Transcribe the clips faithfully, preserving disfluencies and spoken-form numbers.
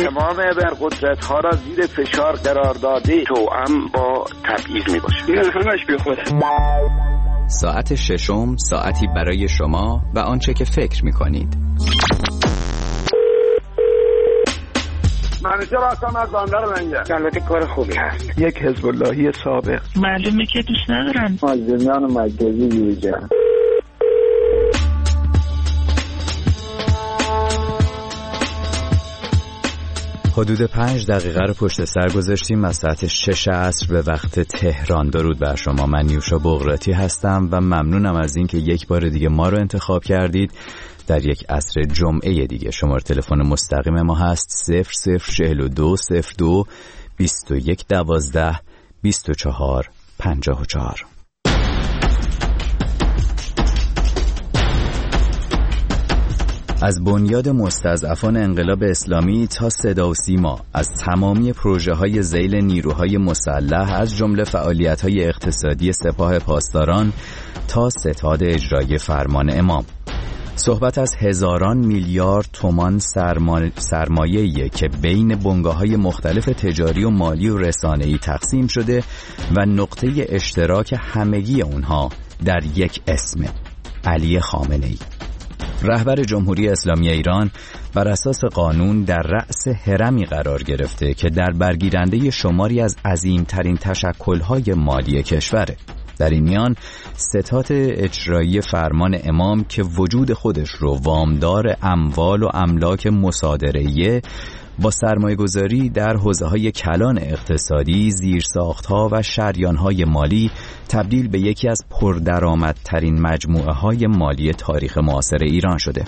تمام ابرقدرت ها را زیر فشار قرار داده توأم با تبعیض می باشه. این همش بی خوده. ساعت ششم، ساعتی برای شما و آنچه که فکر می کنید. منوچه راستم از باندر منگه. البته کار خوبی هست. یک حزب اللهی سابق. معلومه که دوست ندارن. مازدمیان مجازی یوجه. حدود پنج دقیقه رو پشت سر گذاشتیم از ساعت شش عصر به وقت تهران. درود بر شما، من نیوشا بغراتی هستم و ممنونم از این که یک بار دیگه ما رو انتخاب کردید در یک عصر جمعه دیگه. شماره تلفن مستقیم ما هست صفر صفر چهل و دو صفر دو بیست و یک دوازده بیست و چهار پنجاه و چهار. از بنیاد مستضعفان انقلاب اسلامی تا صدا و سیما، از تمامی پروژه های ذیل نیروهای مسلح، از جمله فعالیت های اقتصادی سپاه پاسداران تا ستاد اجرایی فرمان امام، صحبت از هزاران میلیارد تومان سرما... سرمایه‌ایه که بین بنگاه‌های مختلف تجاری و مالی و رسانه‌ای تقسیم شده و نقطه اشتراک همگی اونها در یک اسم: علی خامنه‌ای. رهبر جمهوری اسلامی ایران بر اساس قانون در رأس هرمی قرار گرفته که در برگیرنده شماری از عظیمترین تشکل‌های مالی کشوره. در این میان ستاد اجرایی فرمان امام که وجود خودش رو وامدار اموال و املاک مصادره‌ای با سرمایه‌گذاری در حوزه‌های کلان اقتصادی، زیرساخت‌ها و شریان‌های مالی تبدیل به یکی از پردرآمدترین مجموعه‌های مالی تاریخ معاصر ایران شده.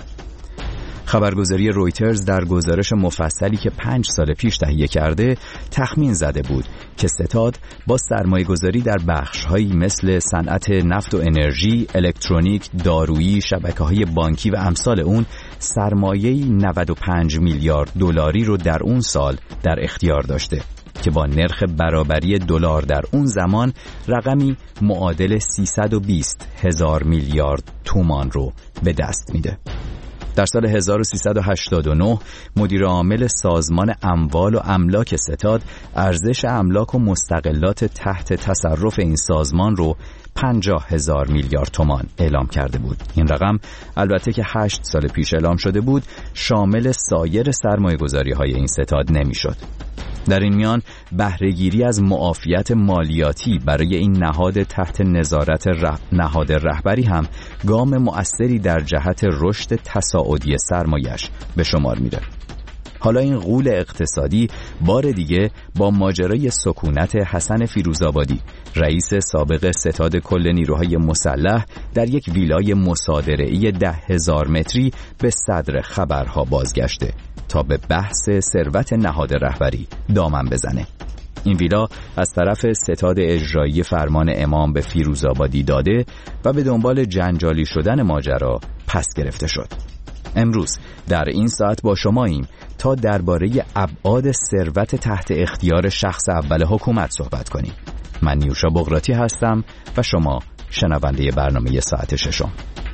خبرگزاری رویترز در گزارش مفصلی که پنج سال پیش تهیه کرده تخمین زده بود که ستاد با سرمایه‌گذاری در بخش‌هایی مثل صنعت نفت و انرژی، الکترونیک، دارویی، شبکه‌های بانکی و امثال اون سرمایه‌ای نود و پنج میلیارد دلاری رو در اون سال در اختیار داشته که با نرخ برابری دلار در اون زمان رقمی معادل سیصد و بیست هزار میلیارد تومان رو به دست میده. در سال هزار و سیصد و هشتاد و نه مدیر عامل سازمان اموال و املاک ستاد ارزش املاک و مستغلات تحت تصرف این سازمان رو پنجاه هزار میلیارد تومان اعلام کرده بود. این رقم البته که هشت سال پیش اعلام شده بود شامل سایر سرمایه‌گذاری‌های این ستاد نمی‌شد. در این میان بهره‌گیری از معافیت مالیاتی برای این نهاد تحت نظارت ره... نهاد رهبری هم گام مؤثری در جهت رشد تصاعدی سرمایش به شمار میره. حالا این غول اقتصادی بار دیگه با ماجرای سکونت حسن فیروزآبادی، رئیس سابق ستاد کل نیروهای مسلح، در یک ویلای مصادره‌ای ده هزار متری به صدر خبرها بازگشته تا به بحث ثروت نهاد رهبری دامن بزنه. این ویلا از طرف ستاد اجرایی فرمان امام به فیروزآبادی داده و به دنبال جنجالی شدن ماجرا پس گرفته شد. امروز در این ساعت با شماییم تا درباره ابعاد ثروت تحت اختیار شخص اول حکومت صحبت کنیم. من نیوشا بغراتی هستم و شما شنونده برنامه ساعت ششم.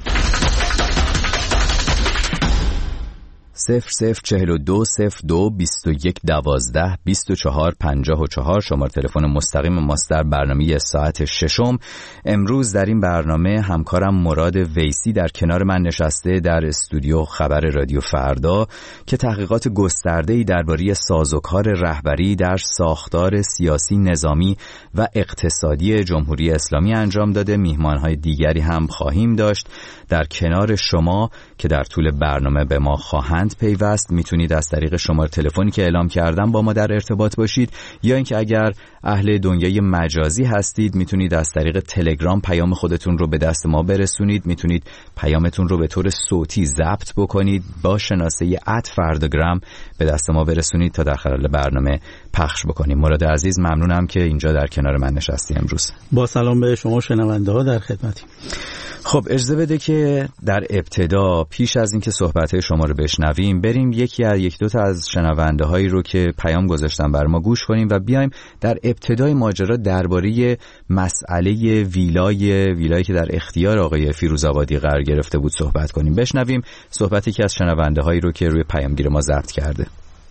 صفر صفر چهل و دو صفر دو بیست و یک دوازده بیست و چهار پنجاه و چهار شماره تلفن مستقیم ماست در برنامه ساعت ششم. امروز در این برنامه همکارم مراد ویسی در کنار من نشسته در استودیو خبر رادیو فردا که تحقیقات گسترده‌ای درباره سازوکار رهبری در ساختار سیاسی، نظامی و اقتصادی جمهوری اسلامی انجام داده. میهمان‌های دیگری هم خواهیم داشت در کنار شما که در طول برنامه به ما خواهند پیوست. میتونید از طریق شماره تلفنی که اعلام کردم با ما در ارتباط باشید، یا اینکه اگر اهل دنیای مجازی هستید میتونید از طریق تلگرام پیام خودتون رو به دست ما برسونید. میتونید پیامتون رو به طور صوتی ضبط بکنید با شناسه ات فرداگرام به دست ما برسونید تا در خلال برنامه پخش بکنیم. مراد عزیز ممنونم که اینجا در کنار من نشستی امروز. با سلام به شما شنونده ها در خدمتیم. خب اجازه بده که در ابتدا پیش از اینکه صحبت‌های شما رو بشنویم بریم یکی از یک دو تا از شنونده هایی رو که پیام گذاشتن بر ما گوش کنیم و بیایم در ابتدای ماجرا درباره مسئله ویلای ویلایی که در اختیار آقای فیروزآبادی قرار گرفته بود صحبت کنیم. بشنویم صحبتی که از شنونده هایی رو که روی پیامگیر ما ضبط کرده.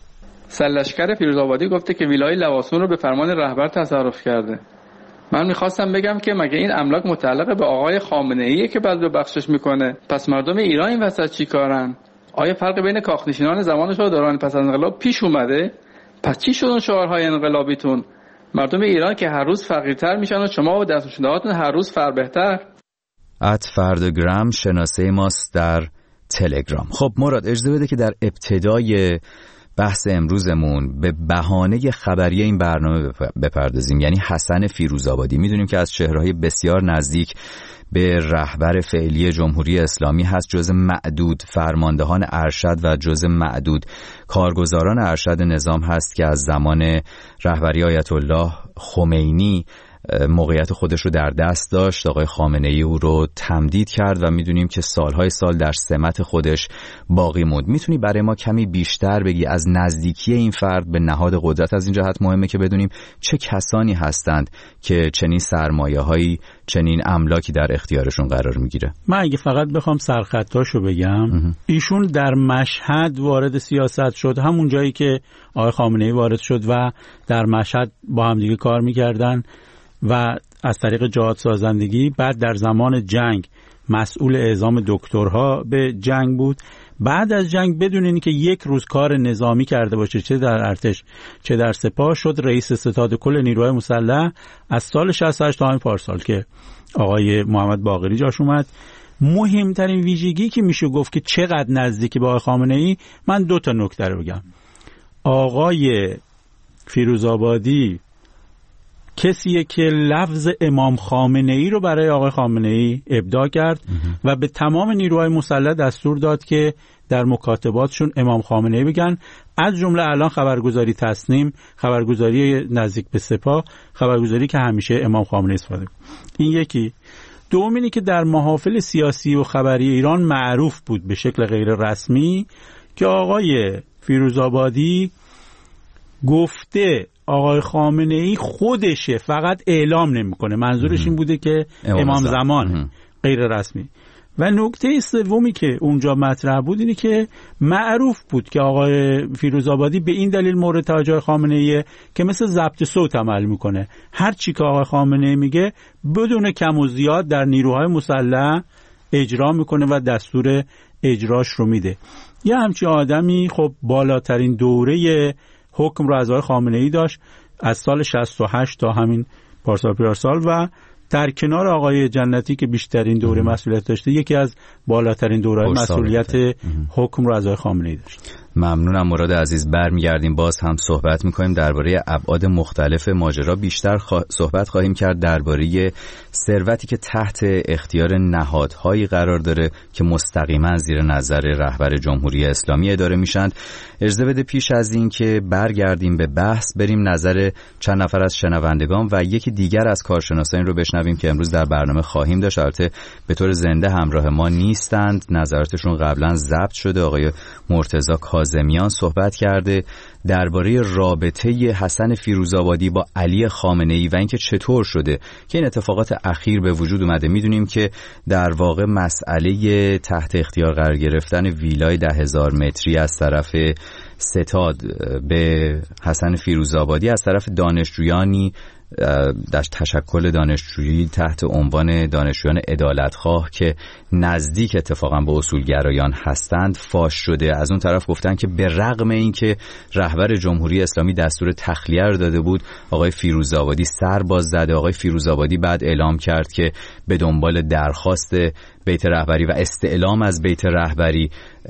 سرلشکر فیروزآبادی گفته که ویلای لواسون رو به فرمان رهبر تصرف کرده. من میخواستم بگم که مگه این املاک متعلق به آقای خامنه‌ایه که بعد به بخشش میکنه؟ پس مردم ایران این وسط چی کارن؟ آیا فرق بین کاخنشینان زمان شاه و دوران پس از انقلاب پیش اومده؟ پس چی شدن شعارهای انقلابیتون؟ مردم ایران که هر روز فقیرتر میشن و شما و دستورالعمل‌هاتون هر روز فربهتر. ات فردگرام شناسه ماست در تلگرام. خب مراد اجازه بده که در ابتدای بحث امروزمون به بهانه خبری این برنامه بپردازیم، یعنی حسن فیروزآبادی. میدونیم که از چهره‌های بسیار نزدیک به رهبر فعلی جمهوری اسلامی هست، جز معدود فرماندهان ارشد و جز معدود کارگزاران ارشد نظام هست که از زمان رهبری آیت الله خمینی موقعیت خودش رو در دست داشت. آقای خامنه‌ای او رو تمدید کرد و میدونیم که سالهای سال در سمت خودش باقی موند. میتونی برای ما کمی بیشتر بگی از نزدیکی این فرد به نهاد قدرت؟ از این جهت مهمه که بدونیم چه کسانی هستند که چنین سرمایه‌هایی، چنین املاکی در اختیارشون قرار میگیره. من اگه فقط بخوام سرخطاشو بگم، ایشون در مشهد وارد سیاست شد، همون جایی که آقای خامنه‌ای وارد شد و در مشهد با هم دیگه کار میکردن و از طریق جهاد سازندگی. بعد در زمان جنگ مسئول اعزام دکترها به جنگ بود. بعد از جنگ بدون اینکه یک روز کار نظامی کرده باشه، چه در ارتش چه در سپاه، شد رئیس ستاد کل نیروهای مسلح از سال شصت و هشت تا همین پارسال که آقای محمد باقری جاش اومد. مهمترین ویژگی که میشه گفت که چقدر نزدیکی به آقای خامنه‌ای، من دو تا نکته رو بگم. آقای فیروزآبادی کسیه که لفظ امام خامنه‌ای رو برای آقای خامنه‌ای ابداع کرد و به تمام نیروهای مسلح دستور داد که در مکاتباتشون امام خامنه‌ای بگن، از جمله الان خبرگزاری تصنیم، خبرگزاری نزدیک به سپاه، خبرگزاری که همیشه امام خامنه‌ای استفاده کنه. این یکی. دوم اینه که در محافل سیاسی و خبری ایران معروف بود به شکل غیر رسمی که آقای فیروزآبادی گفته آقای خامنه‌ای خودشه، فقط اعلام نمیکنه. منظورش این بوده که امام, امام زمان غیر رسمی. و نکته سومی که اونجا مطرح بود اینه که معروف بود که آقای فیروزآبادی به این دلیل مورد توجه خامنه‌ای که مثل ضبط صوت عمل میکنه. هر چی که آقای خامنه‌ای میگه بدون کم و زیاد در نیروهای مسلح اجرا میکنه و دستور اجراش رو میده. یه همچین آدمی خب بالاترین دوره حکم رو از آقای خامنه‌ای داشت از سال شصت و هشت تا همین پارسال پیرسال و در کنار آقای جنتی که بیشترین دوره مسئولیت داشته، یکی از بالاترین دوره‌های مسئولیت حکم رو از آقای خامنه‌ای داشت. ممنونم مراد عزیز. برمیگردیم باز هم صحبت میکنیم درباره ابعاد مختلف ماجرا. بیشتر خوا... صحبت خواهیم کرد درباره ثروتی که تحت اختیار نهادهایی قرار داره که مستقیما زیر نظر رهبر جمهوری اسلامی اداره میشن. اجازه بده پیش از این که برگردیم به بحث بریم نظر چند نفر از شنوندگان و یکی دیگر از کارشناسان رو بشنویم که امروز در برنامه خواهیم داشت. البته به طور زنده همراه ما نیستند، نظراتشون قبلا ضبط شده. آقای مرتضی کاظمیان صحبت کرده درباره رابطه حسن فیروزآبادی با علی خامنه‌ای و اینکه چطور شده که این اتفاقات اخیر به وجود اومده. میدونیم که در واقع مسئله تحت اختیار قرار گرفتن ویلای ده هزار متری از طرف ستاد به حسن فیروزآبادی از طرف دانشجویانی در تشکل دانشجویی تحت عنوان دانشجویان عدالتخواه که نزدیک اتفاقا به اصولگرایان هستند فاش شده. از اون طرف گفتن که به رغم اینکه رهبر جمهوری اسلامی دستور تخلیه رو داده بود، آقای فیروزآبادی سر باز زده. آقای فیروزآبادی بعد اعلام کرد که به دنبال درخواست بیت رهبری و استعلام از بیت رهبری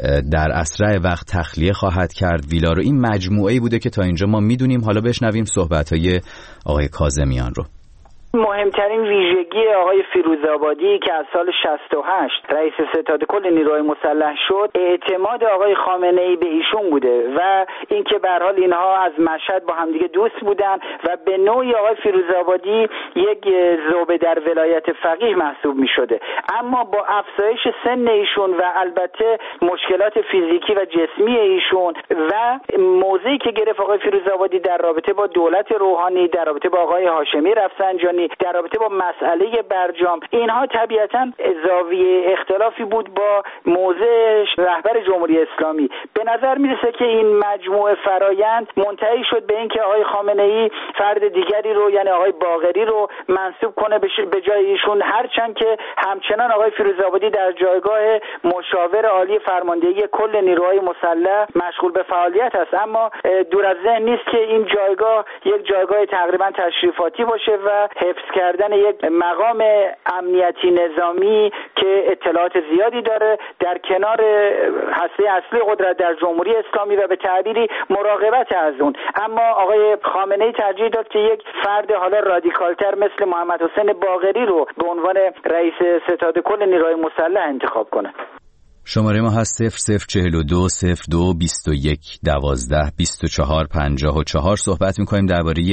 در اسرع وقت تخلیه خواهد کرد ویلا رو. این مجموعه‌ای بوده که تا اینجا ما میدونیم. حالا بشنویم صحبت‌های آقای کاظمیان رو. مهمترین ویژگی آقای فیروزآبادی که از سال شصت و هشت رئیس ستاد کل نیروهای مسلح شد، اعتماد آقای خامنه‌ای به ایشون بوده و اینکه به هر حال اینها از مشهد با همدیگه دوست بودن و به نوعی آقای فیروزآبادی یک ذوب در ولایت فقیه محسوب می‌شده. اما با افزایش سن ایشون و البته مشکلات فیزیکی و جسمی ایشون و موضعی که گرفت آقای فیروزآبادی در رابطه با دولت روحانی، در رابطه با آقای هاشمی رفسنجانی اسلامی در رابطه با مسئله برجام، اینها طبیعتاً زاویه اختلافی بود با موضع رهبر جمهوری اسلامی. به نظر میرسه که این مجموعه فرایند منتهی شد به اینکه آقای خامنه‌ای فرد دیگری رو یعنی آقای باقری رو منصوب کنه به جای ایشون، هرچند که همچنان آقای فیروزآبادی در جایگاه مشاور عالی فرماندهی کل نیروهای مسلح مشغول به فعالیت است، اما دور از ذهن نیست که این جایگاه یک جایگاه تقریبا تشریفاتی باشه و حفظ کردن یک مقام امنیتی نظامی که اطلاعات زیادی داره در کنار هسته اصلی قدرت در جمهوری اسلامی و به تعبیری مراقبت از اون. اما آقای خامنه‌ای ترجیح داد که یک فرد حالا رادیکالتر مثل محمد حسین باقری رو به عنوان رئیس ستاد کل نیروهای مسلح انتخاب کنه. شماره ما هست صفر صفر چهل و دو صفر دو بیست و یک دوازده بیست و چهار پنجاه و چهار. صحبت می‌کنیم درباره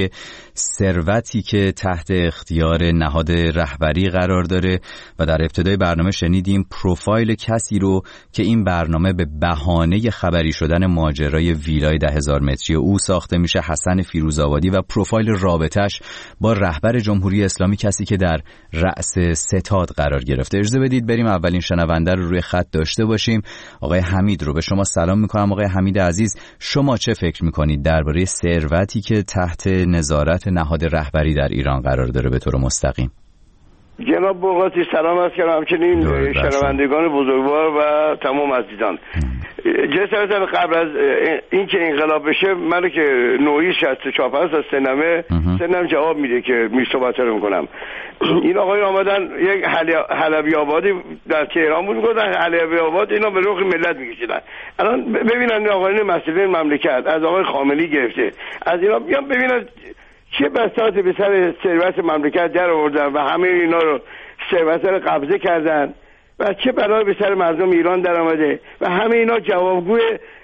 ثروتی که تحت اختیار نهاد رهبری قرار داره و در ابتدای برنامه شنیدیم پروفایل کسی رو که این برنامه به بهانه خبری شدن ماجرای ویلای ده هزار متری او ساخته میشه، حسن فیروزآبادی، و پروفایل رابطش با رهبر جمهوری اسلامی، کسی که در رأس ستاد قرار گرفته. اجازه بدید بریم اولین شنونده رو روی خط داشته باشیم. آقای حمید رو به شما سلام میکنم. آقای حمید عزیز، شما چه فکر میکنید درباره ثروتی که تحت نظارت نهاد رهبری در ایران قرار داره به طور مستقیم؟ جناب بوقاتی سلام عرض کنم، همچنین شنوندگان بزرگوار و تمام عزیزان. جسارتا قبل از اینکه انقلاب بشه، من که نوعی شصت و چهار از سنمه سنم جواب میده که می صحبت رو میکنم. این آقای آمدن یک حلبی آبادی در تهران بود، گفتن حلبی آباد اینا به رخ ملت میکشیدن. الان ببینن آقایان مسئولین مملکت از آقای خامنه‌ای گرفته از اینا بیان ببینن چه بساطی به سر ثروت مملکت در آوردن و همه اینا رو ثروت رو قبضه کردن و چه بلایی به سر مردم ایران در آمده و همه اینا جوابگوی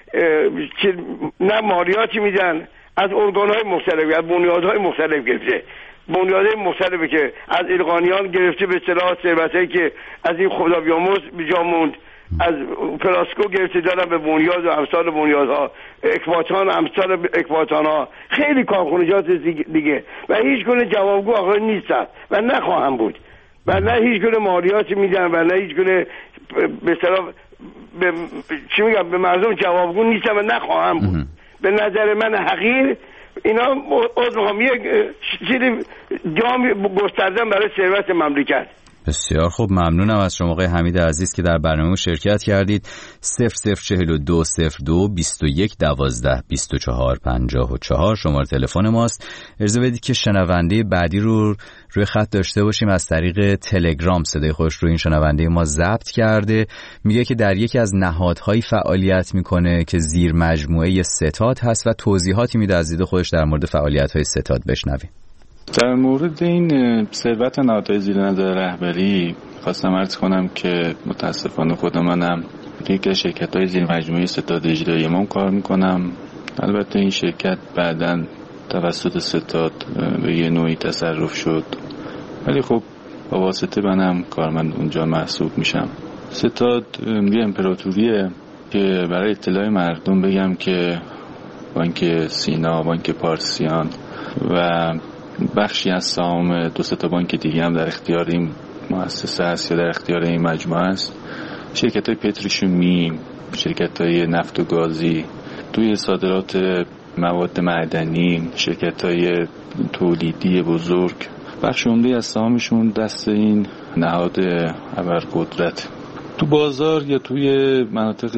نه مالیاتی میدن از ارگان‌های مختلف، از بنیادهای مختلف گرفته، بنیادهای مختلفی که از ایرانیان گرفته به اصطلاح ثروتی که از این خدا بیامرز به جا موند، از پلاسکو گرفته دارن به بنیاد و امثال بنیادها، اکباتان امثال اکباتان ها، خیلی کارخانجات دیگه و هیچ گونه جوابگو آقا نیستن و نخواهم بود و نه هیچ گونه مالیاتی میدن و نه هیچ گونه به اصطلاح به چی میگم به مردم جوابگو نیستن و نخواهم بود. به نظر من حقیر اینا از میخوام یک چیزی جام گستردن برای ثروت مملکت. بسیار خوب، ممنونم از شما آقای حمید عزیز که در برنامه شرکت کردید. صفر صفر چهل و دو صفر دو بیست و یک دوازده بیست و چهار پنجاه و چهار شماره تلفن ماست. اجازه بدید که شنونده بعدی رو روی خط داشته باشیم. از طریق تلگرام صدای خودش رو این شنونده ما ضبط کرده. میگه که در یکی از نهادهایی فعالیت میکنه که زیر مجموعه ستاد هست و توضیحاتی میده از دید خودش در مورد فعالیت‌های ستاد. بشنویم. در مورد این ثروت نهادهای زیر نظر رهبری خواستم عرض کنم که متاسفانه خود منم یکی از شرکت‌های زیر مجموعه ستاد اجرایی ما کار میکنم. البته این شرکت بعداً توسط ستاد به یه نوعی تصرف شد، ولی خب با واسطه منم کارمند اونجا محسوب میشم. ستاد یه امپراتوریه که برای اطلاع مردم بگم که بانک سینا، بانک پارسیان و بخشی از سهام دو سه تا بانک دیگه هم در اختیار این مؤسسه است یا در اختیار این مجموعه است. شرکت‌های پتروشیمی، شرکت‌های نفت و گازی، توی صادرات مواد معدنی، شرکت‌های تولیدی بزرگ، بخش عمده از سهامشون دست این نهاد ابرقدرت. تو بازار یا توی مناطق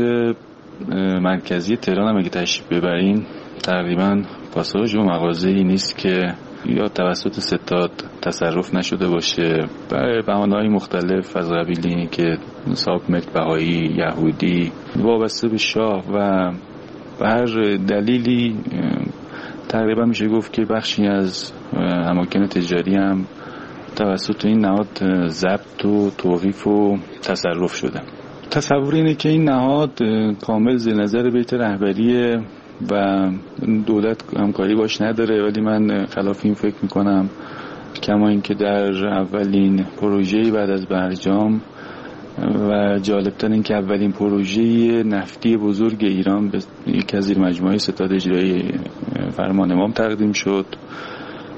مرکزی تهران هم اگه تشریف ببرین تقریباً پاساژ و مغازه‌ای نیست که یا توسط ستاد تصرف نشده باشه. برای بهانه‌های مختلف از قبیل این که صاحب ملک بهایی، یهودی، وابسته به شاه و به هر دلیلی تقریبا میشه گفت که بخشی از اماکن تجاری هم توسط این نهاد ضبط و توقیف و تصرف شده. تصور اینه که این نهاد کامل زیر نظر بیت رهبریه و دولت همکاری باش نداره، ولی من خلاف این فکر میکنم. کما اینکه در اولین پروژه بعد از برجام و جالبتر این که اولین پروژه نفتی بزرگ ایران به یک از زیر مجموعه ستاد اجرایی فرمان امام تقدیم شد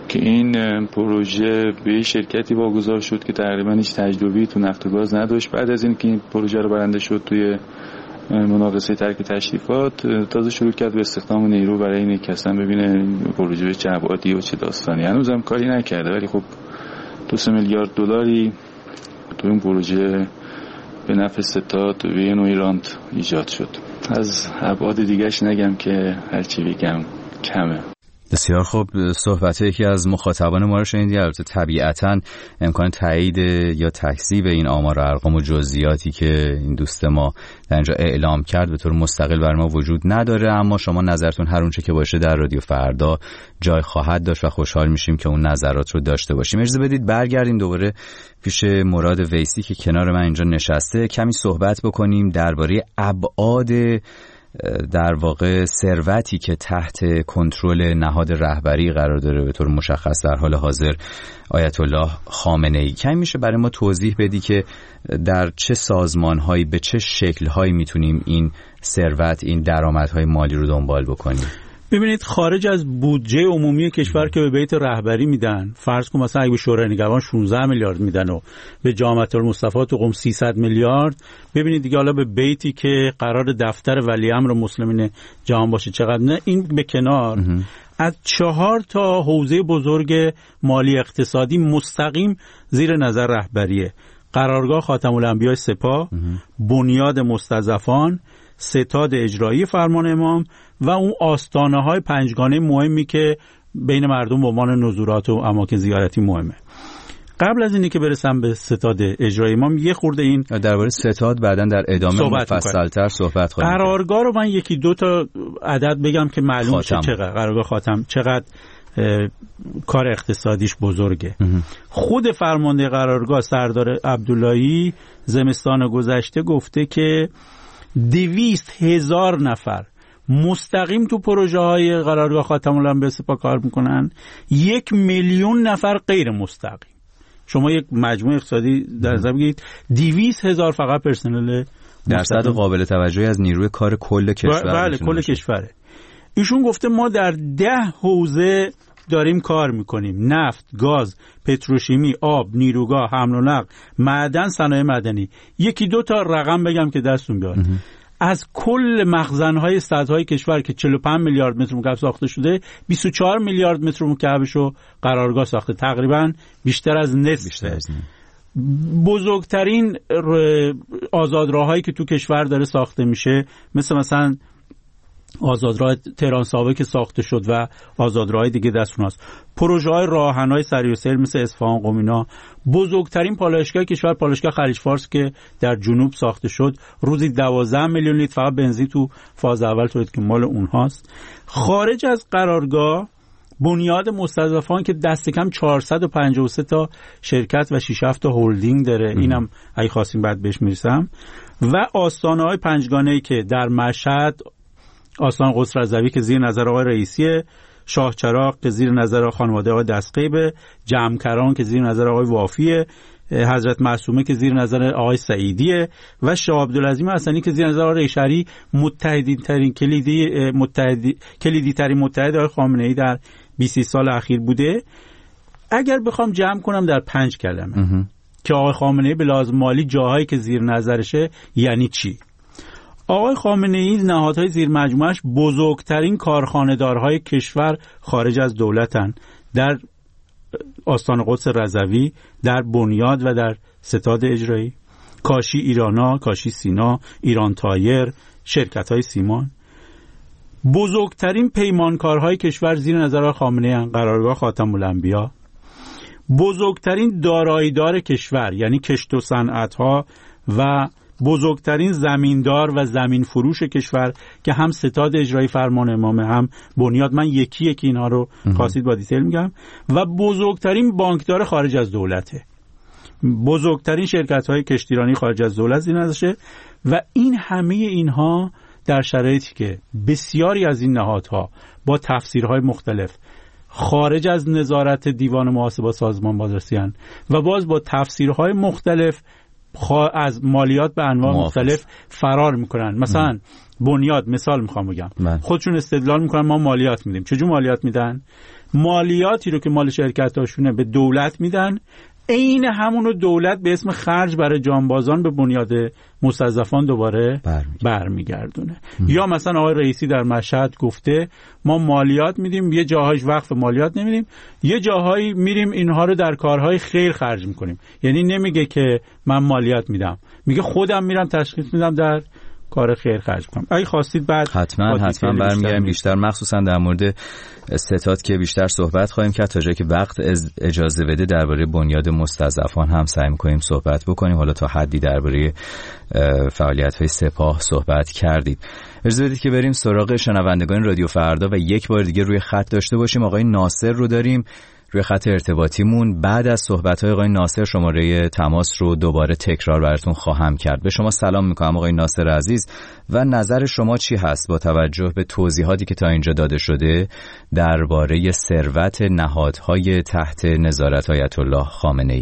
که این پروژه به شرکتی واگذار شد که تقریبا هیچ تجربه‌ای تو نفت و گاز نداشت. بعد از اینکه این پروژه رو برنده شد توی مناقصه ترک تشریفات، تازه شروع کرد به استخدام نیرو برای اینکه کسان ببینه پروژه به چه ابعادی و چه داستانی. هنوزم کاری نکرده، ولی خب دو سه میلیارد دلاری تو این پروژه به نفع ستاد و این ایران ایجاد شد. از ابعاد دیگهش نگم که هرچی بگم کمه. بسیار خوب. صحبت یکی از مخاطبان ما رو شنیدید. البته طبیعتاً امکان تایید یا تکذیب این آمار و ارقام و جزئیاتی که این دوست ما در اینجا اعلام کرد به طور مستقل بر ما وجود نداره، اما شما نظرتون هر اونچه که باشه در رادیو فردا جای خواهد داشت و خوشحال میشیم که اون نظرات رو داشته باشیم. اجازه بدید برگردیم دوباره پیش مراد ویسی که کنار من اینجا نشسته، کمی صحبت بکنیم درباره ابعاد در واقع ثروتی که تحت کنترل نهاد رهبری قرار داره به طور مشخص در حال حاضر آیت الله خامنه ای. کمی میشه برای ما توضیح بدی که در چه سازمان‌هایی به چه شکل‌هایی میتونیم این ثروت، این درآمدهای مالی رو دنبال بکنیم؟ ببینید، خارج از بودجه عمومی کشور که به بیت رهبری میدن، فرض کن مثلا اگه به شورای نگهبان شانزده میلیارد میدن و به جامعه المصطفی تو قم سیصد میلیارد، ببینید دیگه حالا به بیتی که قرار دفتر ولیعمر مسلمین جهان باشه چقدر نه. این به کنار، از چهار تا حوزه بزرگ مالی اقتصادی مستقیم زیر نظر رهبریه: قرارگاه خاتم الانبیاء سپاه، بنیاد مستضعفان، ستاد اجرایی فرمان امام و اون آستانه های پنجگانه مهمی که بین مردم به عنوان نزورات و اماکن زیارتی مهمه. قبل از اینی که برسم به ستاد اجرایی امام، یه خورده این درباره ستاد بعداً در ادامه مفصل‌تر صحبت خواهیم. قرارگاه رو من یکی دو تا عدد بگم که معلوم شه چقدر قرارگاه خاتم چقدر کار اقتصادیش بزرگه. خود فرمانده قرارگاه سردار عبداللهی زمستان گذشته گفته که دویست هزار نفر مستقیم تو پروژه های قرارگاه خاتم الانبیاء سپاه کار میکنن، یک میلیون نفر غیر مستقیم. شما یک مجموع اقتصادی در نظر بگیرید، دویست هزار فقط پرسنل درصد قابل توجهی از نیروی کار کل کشور. بله کل کشوره. ایشون گفته ما در ده حوزه داریم کار میکنیم: نفت، گاز، پتروشیمی، آب، نیروگاه، حمل و نقل، معدن، صنایع مدنی. یکی دو تا رقم بگم که دستون بیاد. از کل مخزن‌های سدهای کشور که چهل و پنج میلیارد متر مکعب ساخته شده، بیست و چهار میلیارد متر مکعبشو قرارگاه ساخته، تقریباً بیشتر از نصف. بزرگترین آزادراهایی که تو کشور داره ساخته میشه، مثل مثلا آزادراه تهران سابق که ساخته شد و آزادراه دیگه دست اوناست. پروژه های راهنمای سریع السیر مثل اصفهان، قم اینا. بزرگترین پالایشگاه کشور پالایشگاه خلیج فارس که در جنوب ساخته شد، روزی دوازده میلیون لیتر فقط بنزین تو فاز اول تولید که مال اونهاست. خارج از قرارگاه، بنیاد مستضعفان که دست کم چهارصد و پنجاه و سه تا شرکت و شش هفت تا هلدینگ داره، اینم اگه خواستیم بعد بهش میرسم. و آستانه‌های پنجگانه‌ای که در مشهد، آستان قدس رضوی که زیر نظر آقای رئیسیه، شاه چراغ که زیر نظر خانواده آقای دستقیبه، جمکران که زیر نظر آقای وافیه، حضرت معصومه که زیر نظر آقای سعیدیه و شاه عبدالعظیم حسنی که زیر نظر آقای ریشری، متحدین ترین کلیدی متحدی کلیدی ترین متحد آقای خامنه ای در بیست سال اخیر بوده. اگر بخوام جمع کنم در پنج کلمه که آقای خامنه ای به لحاظ مالی جاهایی که زیر نظرشه یعنی چی؟ آقای خامنه ای نهادهای زیر مجموعش بزرگترین کارخانه‌دارهای کشور خارج از دولتن، در آستان قدس رضوی، در بنیاد و در ستاد اجرایی، کاشی ایرانا، کاشی سینا، ایران تایر، شرکت‌های سیمان. بزرگترین پیمانکارهای کشور زیر نظر خامنه ای، قرارگاه خاتم الانبیاء. بزرگترین داراییدار کشور یعنی کشت و صنعت‌ها و بزرگترین زمیندار و زمین فروش کشور که هم ستاد اجرایی فرمان امامه هم بنیاد. من یکی یکی اینها رو خواستید با دیتیل میگم. و بزرگترین بانکدار خارج از دولته، بزرگترین شرکت‌های کشتیرانی خارج از دولت زیر نظرشه. و این همه اینها در شرایطی که بسیاری از این نهادها با تفسیرهای مختلف خارج از نظارت دیوان محاسبات سازمان بازرسی هستند و باز با تفسیرهای مختلف از مالیات به انواع مختلف فرار میکنن. مثلا م. بنیاد مثال میخوام بگم من. خودشون استدلال میکنن ما مالیات میدیم. چجور مالیات میدن؟ مالیاتی رو که مال شرکت هاشونه به دولت میدن، عین همونو دولت به اسم خرج برای جانبازان به بنیاد مستضعفان دوباره برمیگردونه. یا مثلا آقای رئیسی در مشهد گفته ما مالیات میدیم، یه جاهایش وقف مالیات نمیدیم، یه جاهایی میریم اینها رو در کارهای خیر خرج میکنیم. یعنی نمیگه که من مالیات میدم، میگه خودم میرم تشخیص میدم در کار خیر خرج کنم. اگه خواستید بعد حتما حتما برمیگردیم بیشتر، مخصوصا در مورد ستاد که بیشتر صحبت خواهیم کرد. تا جایی که وقت اجازه بده درباره بنیاد مستضعفان هم سعی می‌کنیم صحبت بکنیم. حالا تا حدی درباره فعالیت‌های سپاه صحبت کردید. اجازه بدید که بریم سراغ شنوندگان رادیو فردا و یک بار دیگه روی خط داشته باشیم. آقای ناصر رو داریم روی خط ارتباطیمون. بعد از صحبت‌های آقای ناصر شماره تماس رو دوباره تکرار براتون خواهم کرد. به شما سلام می‌کنم آقای ناصر عزیز و نظر شما چی هست با توجه به توضیحاتی که تا اینجا داده شده درباره ثروت نهادهای تحت نظارت آیت الله خامنه‌ای؟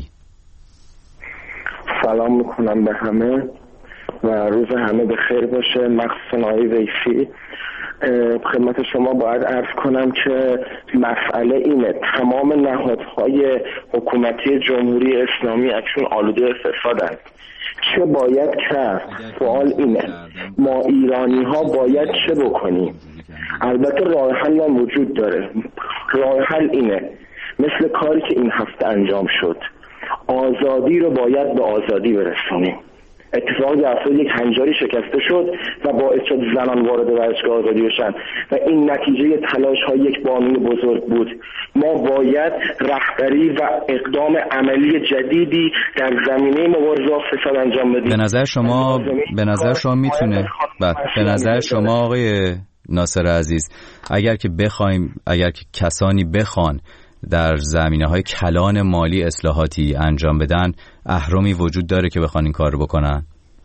سلام می‌کنم به همه و روز همه بخیر باشه. مخصوصا آقای ویسی، خدمت شما باید عرض کنم که مسئله اینه تمام نهادهای حکومتی جمهوری اسلامی اکنون آلوده فسادند. چه باید کرد؟ سوال اینه ما ایرانی ها باید چه بکنیم؟ البته راه حل هم وجود داره. راه حل اینه مثل کاری که این هفته انجام شد، آزادی رو باید به آزادی برسونیم. اتفاقی افتاد یک هنجاری شکسته شد و باعث شد زنان وارد ورزشگاه آزادی بشن و این نتیجه تلاش های یک بانوی بزرگ بود. ما باید رهبری و اقدام عملی جدیدی در زمینه مبارزه با فساد انجام بدیم. به نظر شما به نظر شما میتونه به نظر شما آقای ناصر عزیز اگر که بخوایم اگر که کسانی بخوان در زمینه‌های کلان مالی اصلاحاتی انجام بدن، اهرمی وجود داره که بخوان این کار رو بکنن؟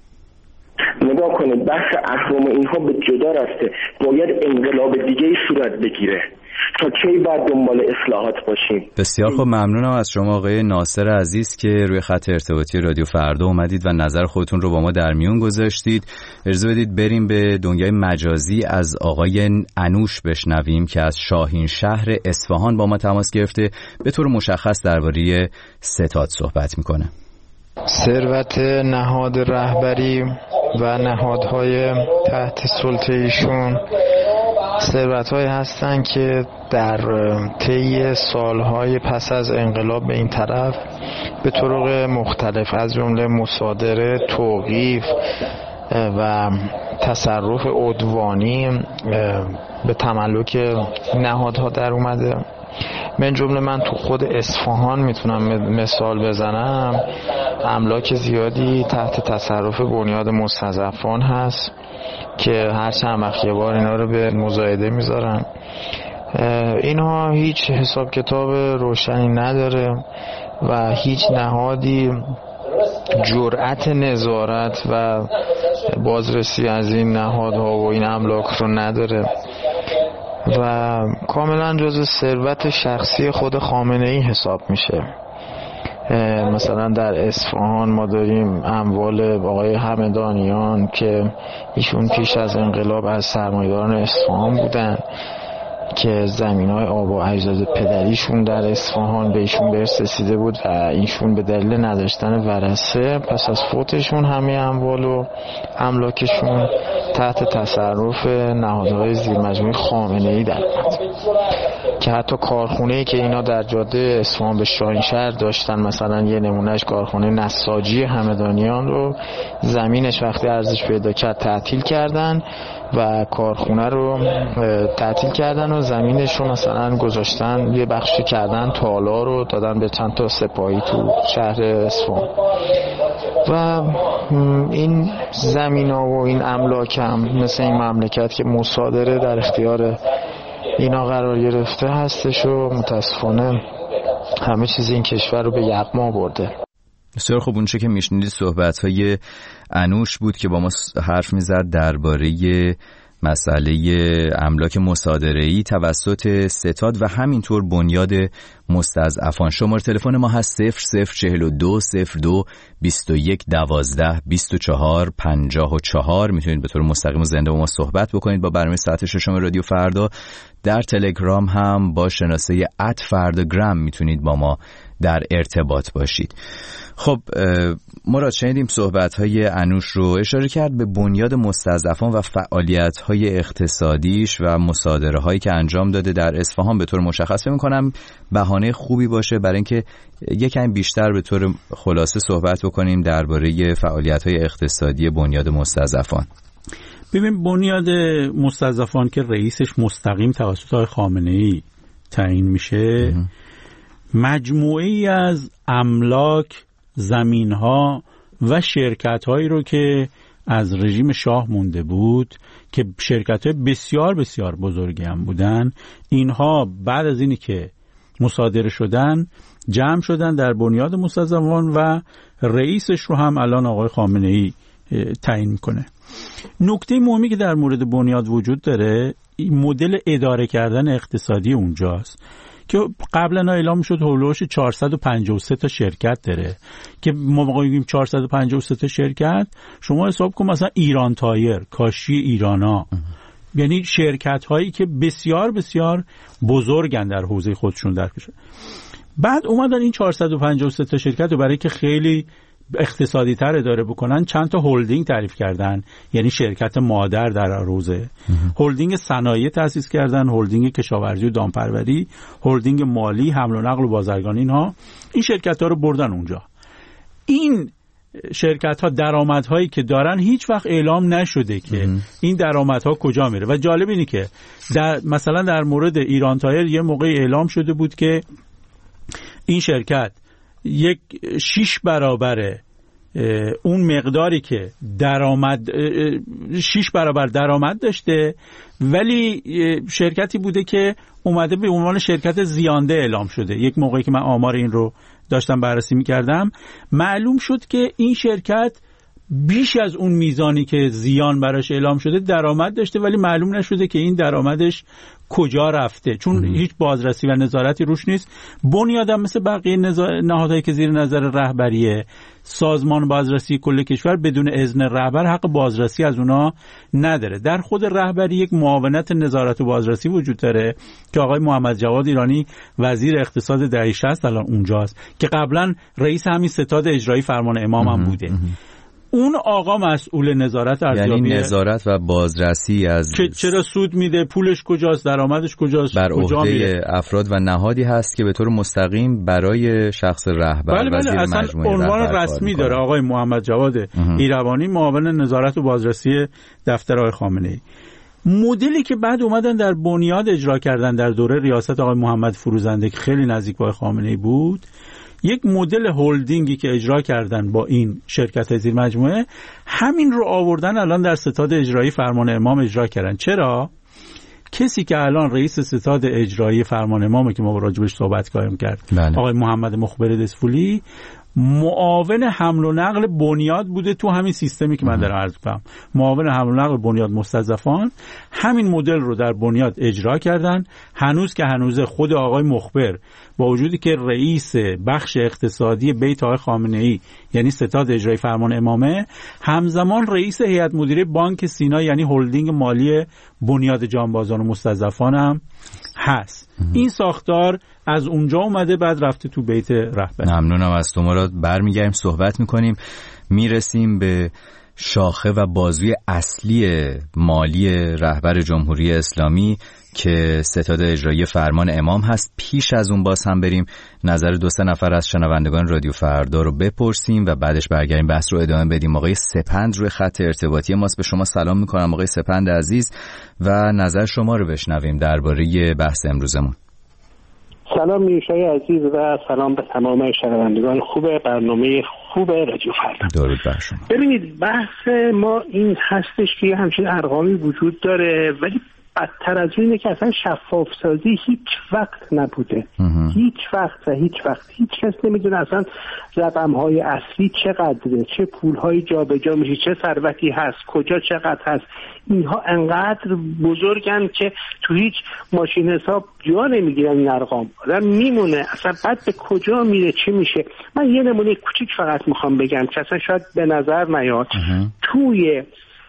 نگاه کنید، بحث اهرم اینها به جدا رفته. باید انقلاب دیگه‌ای صورت بگیره. تا کی باید دنبال اصلاحات باشیم؟ بسیار خوب، ممنونم از شما آقای ناصر عزیز که روی خط ارتباطی رادیو فردا اومدید و نظر خودتون رو با ما در میون گذاشتید. اجازه بدید بریم به دنیای مجازی از آقای انوش بشنویم که از شاهین شهر اصفهان با ما تماس گرفته، به طور مشخص درباره ستاد صحبت میکنه. ثروت نهاد رهبری و نهادهای تحت سلطه ایشون ثروت‌هایی هستند که در طی سالهای پس از انقلاب به این طرف به طرق مختلف از جمله مصادره، توقیف و تصرف عدوانی به تملک نهادها در اومده. من جمله من تو خود اصفهان میتونم مثال بزنم، املاک زیادی تحت تصرف بنیاد مستضعفان هست که هر چند وقت یه بار اینا رو به مزایده میذارن. اینها هیچ حساب کتاب روشنی نداره و هیچ نهادی جرأت نظارت و بازرسی از این نهادها و این املاک رو نداره و کاملا جزء ثروت شخصی خود خامنه‌ای حساب میشه. مثلا در اصفهان ما داریم اموال آقای همدانیان که ایشون پیش از انقلاب از سرمایه‌داران اصفهان بودن که زمین‌های آب و اجداد پدریشون در اصفهان به ایشون برس رسیده بود و ایشون به دلیل نداشتن ورثه پس از فوتشون همه اموال و املاکشون تحت تصرف نهادهای زیرمجموعه خامنه‌ای در اومد که حتی کارخونه‌ای که اینا در جاده اصفهان به شاهینشهر داشتن، مثلا یه نمونهش کارخونه نساجی همدانیان رو زمینش وقتی ارزش پیدا کرد تعطیل کردن و کارخونه رو تعطیل کردن و زمینش رو مثلا گذاشتن یه بخشی کردن تالا رو دادن به چند تا سپاهی تو شهر اصفهان و این زمینا و این املاک هم مثل این مملکت که مصادره در اختیار اینا قرار گرفته هستش و متاسفانه همه چیز این کشور رو به یغما برده. بسیار خوب، اونچه که میشنیدید صحبت‌های انوش بود که با ما حرف میزد درباره مسئله املاک مصادره‌ای توسط ستاد و همینطور بنیاد مستضعفان. شماره تلفن ما هست صفر صفر چهل و دو صفر دو بیست و یک دوازده بیست و چهار پنجاه و چهار. میتونید به طور مستقیم و زنده با ما صحبت بکنید با برنامه ساعت ششم رادیو فردا. در تلگرام هم با شناسه ات فرداگرام میتونید با ما در ارتباط باشید. خب مراد، شنیدیم صحبت‌های انوش رو. اشاره کرد به بنیاد مستضعفان و فعالیت‌های اقتصادیش و مصادره‌هایی که انجام داده در اصفهان. به طور مشخص فکر می‌کنم بهانه خوبی باشه برای اینکه یکم بیشتر به طور خلاصه صحبت بکنیم درباره فعالیت‌های اقتصادی بنیاد مستضعفان. ببین، بنیاد مستضعفان که رئیسش مستقیم توسط آقای خامنه‌ای تعیین میشه، مجموعه‌ای از املاک، زمین‌ها و شرکت‌هایی رو که از رژیم شاه مونده بود که شرکت‌های بسیار بسیار بزرگی هم بودن، اینها بعد از اینی که مصادره شدن جمع شدن در بنیاد مستضعفان و رئیسش رو هم الان آقای خامنه‌ای تعیین میکنه. نکته مهمی که در مورد بنیاد وجود داره مدل اداره کردن اقتصادی اونجاست که قبلا اعلام شد هولوش چهارصد و پنجاه و سه تا شرکت داره که ما موقعی میگیم چهارصد و پنجاه و سه تا شرکت، شما حساب کن مثلا ایران تایر، کاشی ایرانا، یعنی شرکت هایی که بسیار بسیار بزرگن در حوزه خودشون در کشور. بعد اومدن این چهارصد و پنجاه و سه تا شرکت رو برای که خیلی اقتصادی تر اداره بکنن چند تا هلدینگ تعریف کردن، یعنی شرکت مادر در حوزه. هلدینگ صنایع تأسیس کردن، هلدینگ کشاورزی و دامپروری، هلدینگ مالی، حمل و نقل و بازرگانی. اینها این شرکت ها رو بردن اونجا. این شرکت ها درآمدهایی که دارن هیچ وقت اعلام نشده که این درآمدها کجا میره. و جالب اینه که در مثلا در مورد ایران تایر یه موقعی اعلام شده بود که این شرکت یک شیش برابر اون مقداری که درآمد شیش برابر درآمد داشته، ولی شرکتی بوده که اومده به عنوان شرکت زیانده اعلام شده. یک موقعی که من آمار این رو داشتم بررسی می‌کردم معلوم شد که این شرکت بیش از اون میزانی که زیان براش اعلام شده درآمد داشته، ولی معلوم نشده که این درآمدش کجا رفته، چون ام. هیچ بازرسی و نظارتی روش نیست. بنیادم مثل بقیه نهادهایی که زیر نظر رهبریه، سازمان بازرسی کل کشور بدون اذن رهبر حق بازرسی از اونا نداره. در خود رهبری یک معاونت نظارت و بازرسی وجود داره که آقای محمد جواد ایرانی وزیر اقتصاد دهه شصت الان اونجاست که قبلا رئیس همین ستاد اجرایی فرمان امام هم بوده. ام. اون آقا مسئول نظارت ارزیابی، یعنی نظارت و بازرسی از که چرا سود میده، پولش کجاست، درآمدش کجاست، بر عهده افراد و نهادی هست که به طور مستقیم برای شخص رهبر بله بله وزیر اصلا مجموعه عنوان رسمی داره آقای محمد جواد ایروانی، معاون نظارت و بازرسی دفتر آقای خامنه‌ای. مدلی که بعد اومدن در بنیاد اجرا کردن در دوره ریاست آقای محمد فروزنده که خیلی نزدیک به آقای خامنه‌ای بود، یک مدل هولدینگی که اجرا کردن با این شرکت زیر مجموعه، همین رو آوردن الان در ستاد اجرایی فرمان امام اجرا کردن. چرا؟ کسی که الان رئیس ستاد اجرایی فرمان امامه که ما راجبش صحبت کردیم کرد بله. آقای محمد مخبر دسفولی معاون حمل و نقل بنیاد بوده تو همین سیستمی که من دارم عرض می‌کنم. معاون حمل و نقل بنیاد مستضعفان همین مدل رو در بنیاد اجرا کردن. هنوز که هنوزه خود آقای مخبر با وجودی که رئیس بخش اقتصادی بیت آقای خامنه‌ای یعنی ستاد اجرایی فرمان امامه، همزمان رئیس هیئت مدیره بانک سینا یعنی هلدینگ مالی بنیاد جانبازان و مستضعفان هم هست. این ساختار از اونجا اومده بعد رفته تو بیت رهبر. ممنونم از تو مراد. برمیگردیم صحبت میکنیم، میرسیم به شاخه و بازوی اصلی مالی رهبر جمهوری اسلامی که ستاد اجرایی فرمان امام هست. پیش از اون باز هم بریم نظر دو سه نفر از شنوندگان رادیو فردا رو بپرسیم و بعدش برگردیم بحث رو ادامه بدیم. آقای سپند روی خط ارتباطی ماست. به شما سلام میکنم آقای سپند عزیز و نظر شما رو بشنویم درباره بحث امروزمون. سلام میرشای عزیز و سلام به تمام شنوندگان خوب برنامه خوب رادیو فردا. درود بر شما. ببینید بحث ما این هستش که همچین ارقامی وجود داره ولی بدتر از اینه که اصلا شفاف سازی هیچ وقت نبوده. هیچ وقت و هیچ وقت هیچ کس نمیدونه اصلا رقم‌های اصلی چقدره، چه پول‌های جابجا میشه، چه ثروتی هست، کجا چقدر هست. اینها انقدر بزرگن که تو هیچ ماشین حساب جا نمیگیرن این ارقام. آدم میمونه اصلا بعد به کجا میره چی میشه. من یه نمونه کوچیک فقط میخوام بگم که اصلا شاید به نظر نیاد. توی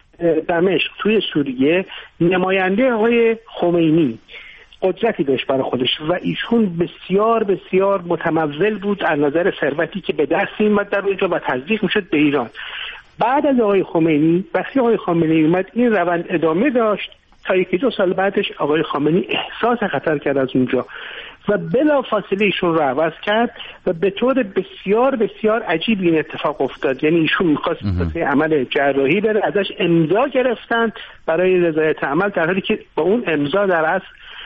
دمشق توی سوریه نماینده آقای خمینی قدرتی داشت برای خودش و ایشون بسیار بسیار متمول بود از نظر ثروتی که به دست می‌آمد در اونجا و تزریق میشد به ایران. بعد از آقای خمینی وقتی آقای خمینی اومد این روند ادامه داشت تا یکی دو سال بعدش آقای خامنه‌ای احساس خطر کرد از اونجا و بلا فاصله ایشون رو عوض کرد و به طور بسیار بسیار عجیب این اتفاق افتاد. یعنی ایشون می‌خواست واسه عمل جراحی بره، ازش امضا گرفتن برای رضایت عمل، در حالی که با اون امضا در اصل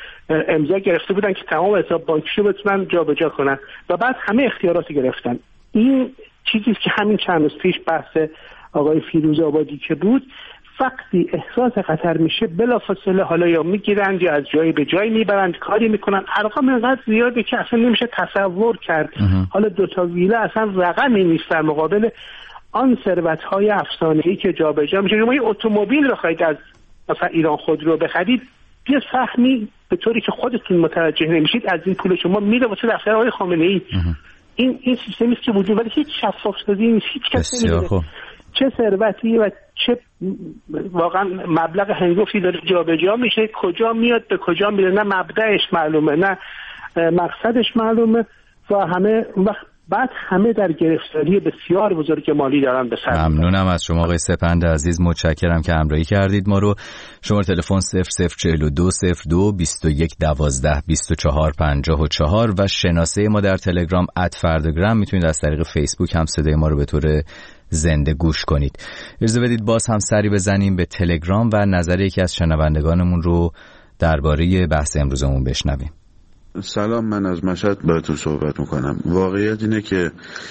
امضا گرفته بودن که تمام حساب بانکیشو بتونن جابجا کنن و بعد همه اختیارات گرفتن. این چیزی که همین چند روز پیش بحث آقای فیروز آبادی که بود، وقتی احساس خطر میشه بلافاصله حالا یا میگیرند یا از جایی به جایی میبرند، کاری میکنن. ارقام اینقدر زیاده که اصلا نمیشه تصور کرد. حالا دوتا ویله اصلا رقمی نیست در مقابل آن ثروت‌های افسانه‌ای که جابجا میشه. شما یه اتومبیل بخواید از مثلا ایران خودرو بخرید، یه سهمی به طوری که خودتون متوجه نمیشید از این پول شما میره واسه دفتر آقای خامنه‌ای. این این سیستمی است که وجود ولی هیچ شفاف سازی نیست. هیچ کس نمیدونه چه ثروتی و چه واقعا مبلغ هنگفتی داره جابجا میشه، کجا میاد به کجا میره، نه مبدأش معلومه نه مقصدش معلومه و همه وقت بعد همه در گرفتاری بسیار بزرگ مالی دارن به سر. ممنونم از شما آقای سپند عزیز، متشکرم که همراهی کردید ما رو. شماره تلفن صفر صفر چهل و دو صفر دو بیست و یک دوازده بیست و چهار پنجاه و چهار و شناسه ما در تلگرام ات فرداگرام. میتونید از طریق فیسبوک هم صدای ما رو به طور زنده گوش کنید. اجازه بدید باز هم سری بزنیم به تلگرام و نظر یکی از شنوندگانمون رو درباره بحث امروزمون بشنویم. سلام، من از مشهد براتون صحبت میکنم. واقعیت اینه که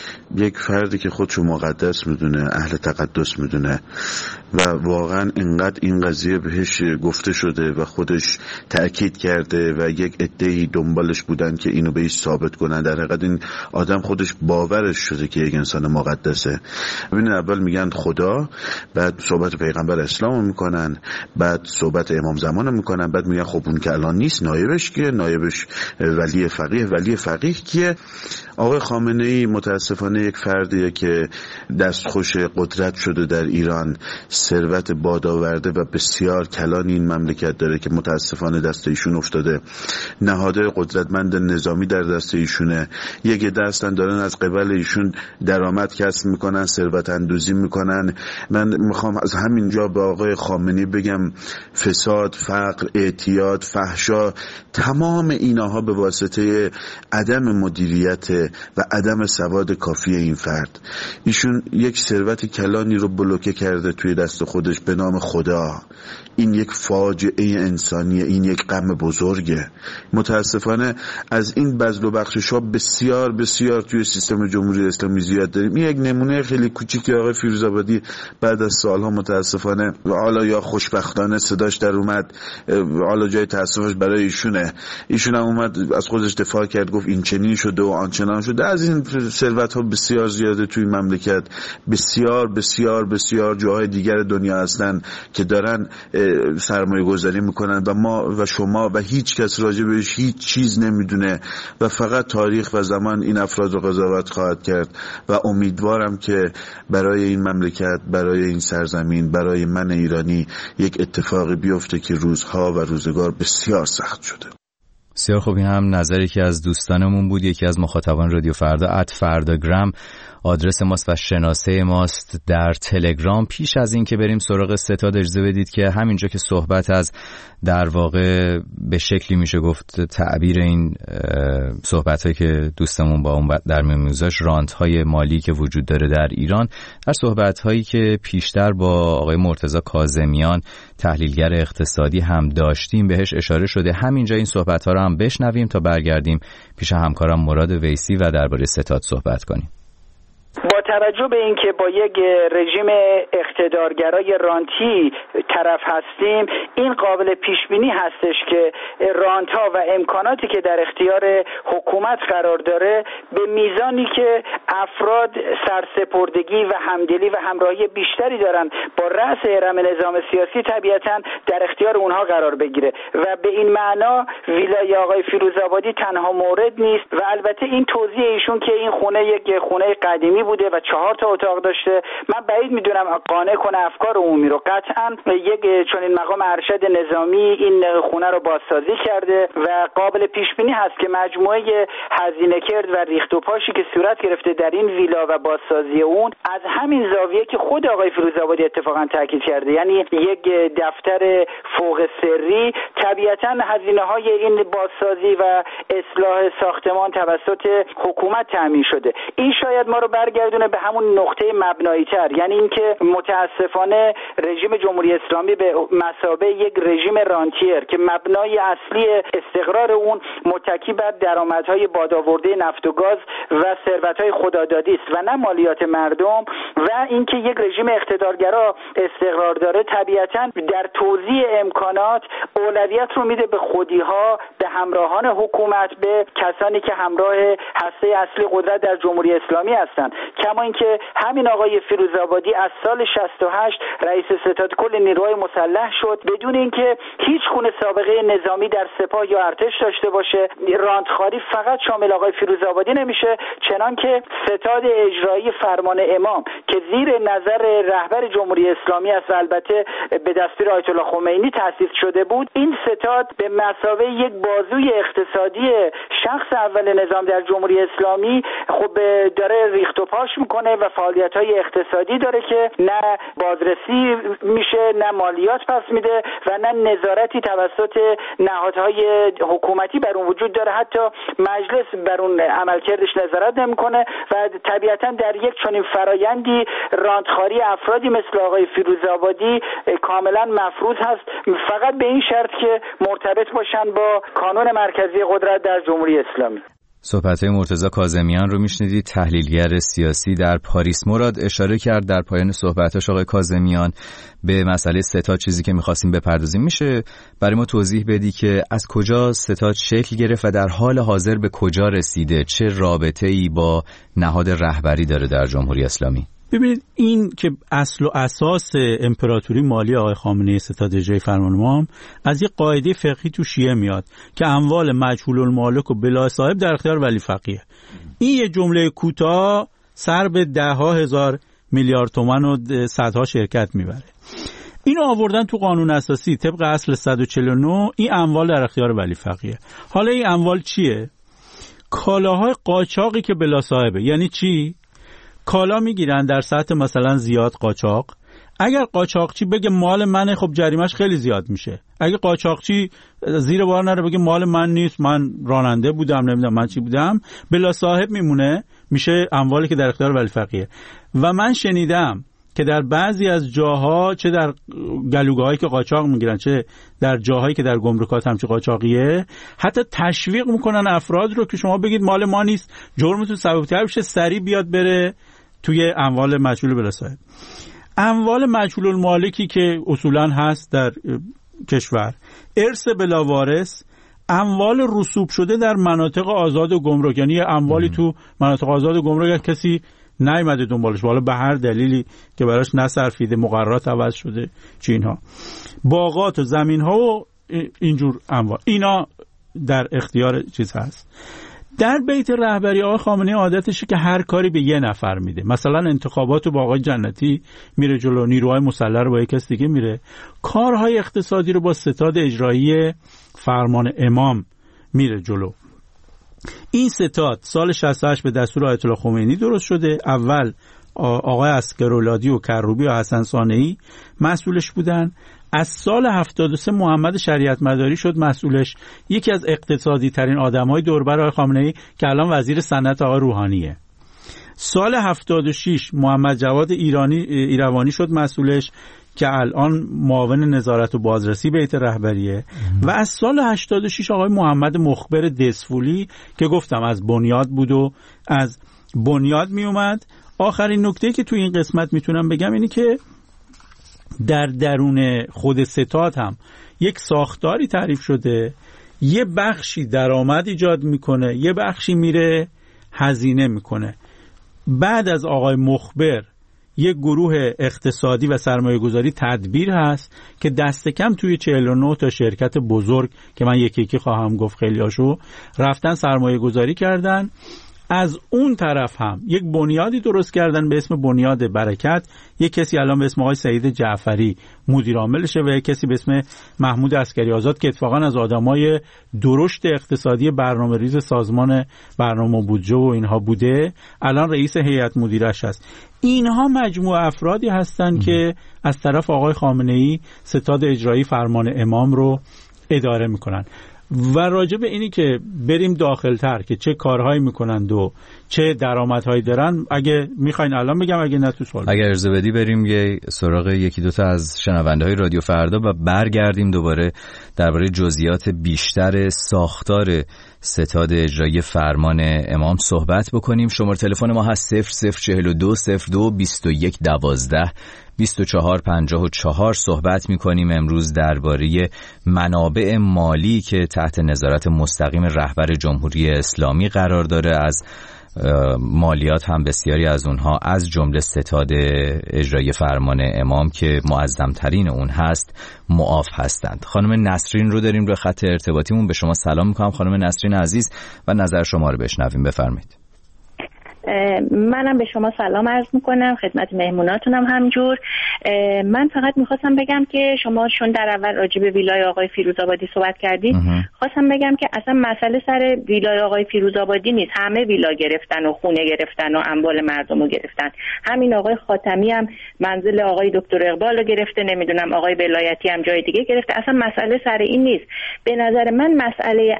یک فردی که خودشو مقدس میدونه، اهل تقدس میدونه و واقعا اینقدر این قضیه بهش گفته شده و خودش تأکید کرده و یک عده‌ای دنبالش بودن که اینو بهش ثابت کنن، در حقیقت این آدم خودش باورش شده که یک انسان مقدسه. ببینید اول میگن خدا، بعد صحبت پیغمبر اسلام میکنن، بعد صحبت امام زمان میکنن، بعد میگن خب اون که الان نیست، نایبش کیه؟ نایبش ولی فقیه. ولی فقیه کیه؟ آقای خامنه‌ای متاسفانه یک فردیه که دستخوش قدرت شده در ایران، ثروت بادآورده و بسیار کلان این مملکت داره که متاسفانه دست ایشون افتاده. نهادهای قدرتمند نظامی در دست ایشونه. یک دستن دارن از قبل ایشون درآمد کسب میکنن، ثروت اندوزی میکنن. من میخوام از همینجا به آقای خامنه‌ای بگم فساد، فقر، اعتیاد، فحشا، تمام اینها به واسطه عدم مدیریت و عدم سواد کافی این فرد. ایشون یک ثروت کلانی رو بلوکه کرده توی دست خودش به نام خدا. این یک فاجعه انسانیه، این یک غم بزرگه. متاسفانه از این بذل و بخشش ها بسیار بسیار توی سیستم جمهوری اسلامی زیاد داریم. این یک نمونه خیلی کوچیکی آقای فیروزآبادی بعد از سالها متاسفانه و حالا یا خوشبختانه صداش در اومد، حالا جای تاسفش برای ایشونه. ایشون هم اومد از خودش دفاع کرد، گفت این چنین شده و آنچنان شده. از این ثروت ها بسیار زیاده توی مملکت. بسیار بسیار بسیار جاهای دیگر دنیا هستن که دارن سرمایه گذاری میکنن و ما و شما و هیچ کس راجع بهش هیچ چیز نمیدونه و فقط تاریخ و زمان این افراد رو قضاوت خواهد کرد. و امیدوارم که برای این مملکت، برای این سرزمین، برای من ایرانی یک اتفاقی بیفته که روزها و روزگار بسیار سخت شده. بسیار خوب، این هم نظری که از دوستانمون بود. یکی از مخاطبان رادیو فردا ات فرداگرام آدرس ماست و شناسه ماست در تلگرام. پیش از این که بریم سراغ ستاد، اجازه بدید که همینجا که صحبت از در واقع به شکلی میشه گفت تعبیر این صحبت هایی که دوستمون با اون در میون میگذاشت، رانت های مالی که وجود داره در ایران، در صحبت هایی که پیشتر با آقای مرتضی کاظمیان تحلیلگر اقتصادی هم داشتیم بهش اشاره شده. همینجا این صحبت ها رو هم بشنویم تا برگردیم پیش همکارم مراد ویسی و درباره ستاد صحبت کنیم. با توجه به اینکه با یک رژیم اقتدارگرای رانتی طرف هستیم، این قابل پیش بینی هستش که رانت‌ها و امکاناتی که در اختیار حکومت قرار داره به میزانی که افراد سرسپردگی و همدلی و همراهی بیشتری دارن با رأس هرم نظام سیاسی، طبیعتاً در اختیار اونها قرار بگیره و به این معنا ویلای آقای فیروزآبادی تنها مورد نیست. و البته این توضیح ایشون که این خونه یک خونه قدیمی بوده و چهار تا اتاق داشته، من بعید میدونم قانع کنه افکار عمومی رو. قطعاً یک چنین مقام ارشد نظامی این خونه رو بازسازی کرده و قابل پیش بینی هست که مجموعه هزینه کرد و ریخت و پاشی که صورت گرفته در این ویلا و بازسازی اون از همین زاویه که خود آقای فیروزآبادی اتفاقا تاکید کرده، یعنی یک دفتر فوق سری، طبیعتاً هزینه‌های این بازسازی و اصلاح ساختمان توسط حکومت تامین شده. این شاید ما رو برگردونه به همون نقطه مبنایی تر، یعنی اینکه متاسفانه رژیم جمهوری اسلامی به مثابه یک رژیم رانتیر که مبنای اصلی استقرار اون متکی بر درآمدهای بادآورده نفت و گاز و ثروت‌های خدادادی است و نه مالیات مردم، و اینکه یک رژیم اقتدارگرا استقرار داره، طبیعتاً در توزیع امکانات اولویت رو میده به خودی‌ها، به همراهان حکومت، به کسانی که همراه هسته اصلی قدرت در جمهوری اسلامی هستند. کما اینکه همین آقای فیروزآبادی از سال شصت و هشت رئیس ستاد کل نیروهای مسلح شد بدون اینکه هیچ گونه سابقه نظامی در سپاه یا ارتش داشته باشه. راندخواری فقط شامل آقای فیروزآبادی نمیشه، چنان که ستاد اجرایی فرمان امام که زیر نظر رهبر جمهوری اسلامی است و البته به دستور آیت الله خمینی تأسیس شده بود، این ستاد به مثابه یک بازوی اقتصادی شخص اول نظام در جمهوری اسلامی خب داره ریخت و پاش میکنه و فعالیت‌های اقتصادی داره که نه بازرسی میشه، نه مالیات پس میده و نه نظارتی توسط نهادهای حکومتی بر اون وجود داره، حتی مجلس بر اون عملکردش نظارت نمیکنه و طبیعتاً در یک چنین فرایندی راندخواری افرادی مثل آقای فیروزآبادی کاملا مفروض هست، فقط به این شرط که مرتبط باشن با کانون مرکزی قدرت در جمهوری اسلامی. صحبت‌های مرتضی کاظمیان رو میشنیدید، تحلیلگر سیاسی در پاریس. مراد اشاره کرد در پایان صحبتاش آقای کاظمیان به مسئله ستاد، چیزی که می‌خواستیم بپردازیم. میشه برای ما توضیح بدی که از کجا ستاد شکل گرفت و در حال حاضر به کجا رسیده؟ چه رابطه‌ای با نهاد رهبری داره در جمهوری اسلامی؟ ببینید، این که اصل و اساس امپراتوری مالی آقای خامنه‌ای ستاد اجرایی فرمان امام از یک قاعده فقهی تو شیعه میاد که اموال مجهول المالک و بلا صاحب در اختیار ولی فقیه. این یه جمله کوتاه سر به ده ها هزار میلیارد تومان و صدها شرکت میبره. اینو آوردن تو قانون اساسی طبق اصل صد و چهل و نه، این اموال در اختیار ولی فقیه. حالا این اموال چیه؟ کالاهای قاچاقی که بلا صاحبه. یعنی چی؟ کالا میگیرن در سطح مثلا زیاد قاچاق. اگر قاچاقچی بگه مال منه، خب جریمش خیلی زیاد میشه. اگه قاچاقچی زیر بار نره بگه مال من نیست، من راننده بودم، نمیدونم من چی بودم، بلا صاحب میمونه، میشه اموالی که در اختیار ولی فقیه. و من شنیدم که در بعضی از جاها، چه در گلوگاهایی که قاچاق میگیرن چه در جاهایی که در گمرکات همچین قاچاقیه، حتی تشویق میکنن افراد رو که شما بگید مال ما نیست، جرمتون ثبت‌تر بشه، سریع بیاد بره توی اموال مجهول بلا صاحب. اموال مجهول المالکی که اصولا هست در کشور، ارث بلا وارث، اموال رسوب شده در مناطق آزاد و گمرک، یعنی اموالی تو مناطق آزاد و گمرک کسی نیامده دنبالش، حالا به هر دلیلی که براش نصرفیده، مقررات عوض شده، چی اینها، باغات و زمین ها و اینجور اموال، اینا در اختیار چیز هست. در بیت رهبری آقای خامنه‌ای عادتشه که هر کاری به یه نفر میده. مثلا انتخابات با آقای جنتی میره جلو، نیروهای مسلح رو با یک کس دیگه میره، کارهای اقتصادی رو با ستاد اجرایی فرمان امام میره جلو. این ستاد سال شصت و هشت به دستور آیت الله خمینی درست شده. اول آقای عسکرولادی و کروبی و حسن ثانوی مسئولش بودن. از سال هفتاد و سه محمد شریعت مداری شد مسئولش، یکی از اقتصادی ترین آدم‌های دوربر آقای خامنه‌ای که الان وزیر صنعت آقای روحانیه. سال هفتاد و شش محمد جواد ایرانی ایروانی شد مسئولش که الان معاون نظارت و بازرسی بیت رهبریه. و از سال هشتاد و شش آقای محمد مخبر دسفولی که گفتم از بنیاد بود و از بنیاد می اومد. آخرین نکته که تو این قسمت میتونم بگم اینی که در درون خود ستاد هم یک ساختاری تعریف شده، یه بخشی درآمد ایجاد میکنه، یه بخشی میره هزینه میکنه. بعد از آقای مخبر یک گروه اقتصادی و سرمایه گذاری تدبیر هست که دست کم توی چهل و نه تا شرکت بزرگ که من یکی یکی خواهم گفت خیلیاشو رفتن سرمایه گذاری کردن. از اون طرف هم یک بنیادی درست کردن به اسم بنیاد برکت. یک کسی الان به اسم آقای سعید جعفری مدیر عاملشه و یک کسی به اسم محمود عسکری آزاد که اتفاقا از آدمای درشت اقتصادی برنامه‌ریز سازمان برنامه و بودجه و اینها بوده، الان رئیس هیئت مدیرش هست. اینها مجموعه افرادی هستن که از طرف آقای خامنه‌ای ستاد اجرایی فرمان امام رو اداره میکنن. و راجع به اینی که بریم داخل‌تر که چه کارهایی میکنند و چه درآمدهایی دارن، اگه میخواین الان بگم، اگه نه تو سوال اگر ارزه بدی بریم یه سراغ یکی دوتا از شنونده‌های رادیو فردا و برگردیم دوباره درباره جزئیات بیشتر ساختار ستاد اجرایی فرمان امام صحبت بکنیم. شماره تلفن ما هست صفر صفر چهل و دو صفر دو بیست و یک دوازده بیست و چهار پنجاه و چهار. صحبت می‌کنیم امروز درباره منابع مالی که تحت نظارت مستقیم رهبر جمهوری اسلامی قرار داره. از مالیات هم بسیاری از اونها از جمله ستاد اجرایی فرمان امام که معظم‌ترین اون هست معاف هستند. خانم نسرین رو داریم روی خط ارتباطیمون. به شما سلام می‌کنم خانم نسرین عزیز و نظر شما رو بشنویم. بفرمایید. منم به شما سلام عرض میکنم، خدمت مهموناتونم همجور. من فقط میخواستم بگم که شما چون در اول راجع به ویلای آقای فیروزآبادی صحبت کردید، خواستم بگم که اصلا مسئله سر ویلای آقای فیروزآبادی نیست. همه ویلا گرفتن و خونه گرفتن و اموال مردم رو گرفتن. همین آقای خاتمی هم منزل آقای دکتر اقبال رو گرفته، نمیدونم آقای ولایتی هم جای دیگه گرفته. اصلا مسئله سر این نیست. به نظر من مسئله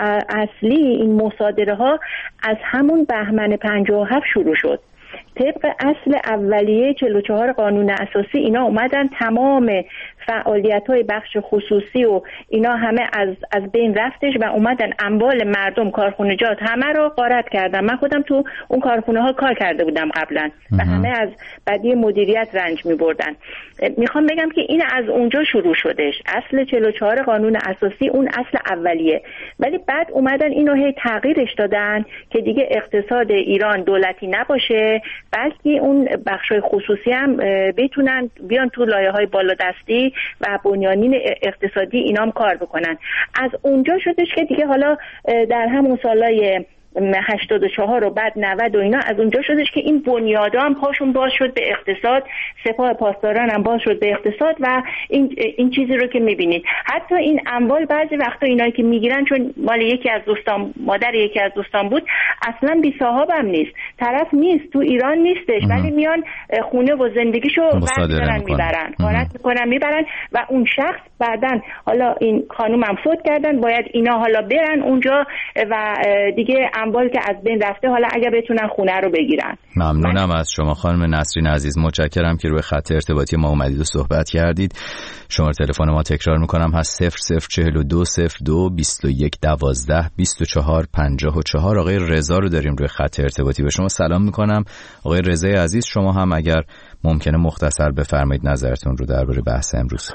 اصلی این مصادره ها از همون بهمن پنجاه و هفت شروع شد. طبق اصل اولیه چهل و چهار قانون اساسی اینا اومدن تمام فعالیت‌های بخش خصوصی و اینا همه از از بین رفتش و اومدن اموال مردم، کارخونجات همه رو غارت کردن. من خودم تو اون کارخونه ها کار کرده بودم قبلا و همه از بدی مدیریت رنج می‌بردن. میخوام بگم که این از اونجا شروع شدش. اصل چهل و چهار قانون اساسی اون اصل اولیه، ولی بعد اومدن اینو هی تغییرش دادن که دیگه اقتصاد ایران دولتی نباشه، بلکه اون بخشای خصوصی هم بتونن بیان تو لایه‌های بالادستی و بنیانین اقتصادی اینام کار بکنن. از اونجا شدش که دیگه حالا در همون سالای هشتاد و چهار و بعد نود و اینا از اونجا شدش که این بنیادا هم پاشون باز شد به اقتصاد، سپاه پاسداران هم باز شد به اقتصاد و این این چیزی رو که میبینید. حتی این اموال بعضی وقتا اینایی که میگیرن، چون مال یکی از دوستان، مادر یکی از دوستان بود، اصلا بی صاحب هم نیست، طرف نیست، تو ایران نیستش، ولی میان خونه و زندگیشو برمی‌دارن میبرن، غارت میکنن میبرن و اون شخص بعدن حالا این خانوم هم فوت کردن، باید اینا حالا برن اونجا و دیگه اموال که از بین رفته حالا اگه بتونن خونه رو بگیرن. ممنونم از شما خانم نسرین عزیز، متشکرم که روی خط ارتباطی ما اومدید و صحبت کردید. شماره تلفن ما تکرار میکنم هست صفر صفر چهل و دو صفر دو بیست و یک دوازده بیست و چهار پنجاه و چهار. آقای رضا رو داریم روی خط ارتباطی. به شما سلام میکنم آقای رضای عزیز، شما هم اگر ممکنه مختصر بفرمایید نظرتون رو درباره بحث امروز.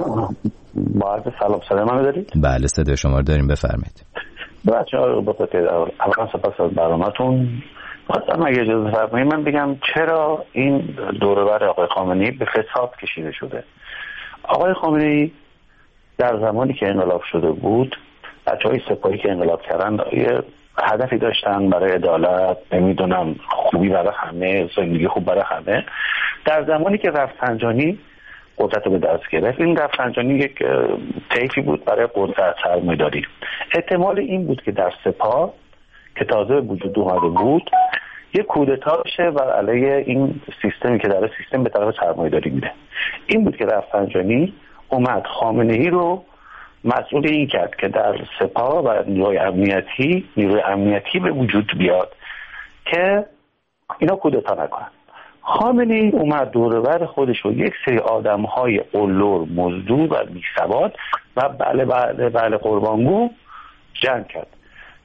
با عرض سلام، صدای منو دارید؟ بله صدای شما رو داریم، بفرمایید. بچه‌ها با خاطر اولا سپاس از برنامه‌تون. خواستم اگه اجازه فرمایید من بگم چرا این دوره بر آقای خامنه‌ای به فساد کشیده شده. آقای خامنه‌ای در زمانی که انقلاب شده بود، بچه‌های سپاهی که انقلاب کردن یه هدفی داشتن برای عدالت، نمیدونم خوبی برای همه، زندگی خوب برای همه. در زمانی که رفسنجانی قدرت رو به دست گرفت، این رفسنجانی یک طیفی بود برای قدرت سرمایه‌داری. احتمال این بود که در سپاه که تازه وجود اومده بود یک کودتا بشه و علیه این سیستمی که در سیستم به طرف سرمایه‌داری میره. این بود که رفسنجانی اومد خامنه‌ای رو مسئول این کرد که در سپاه و نیروی امنیتی نیروی امنیتی به وجود بیاد که اینا کودتا نکنن. خامنه‌ای اومد دوربر خودش رو یک سری آدم‌های قلور، مزدور و بی‌سواد و بله بله بله قربانگو جمع کرد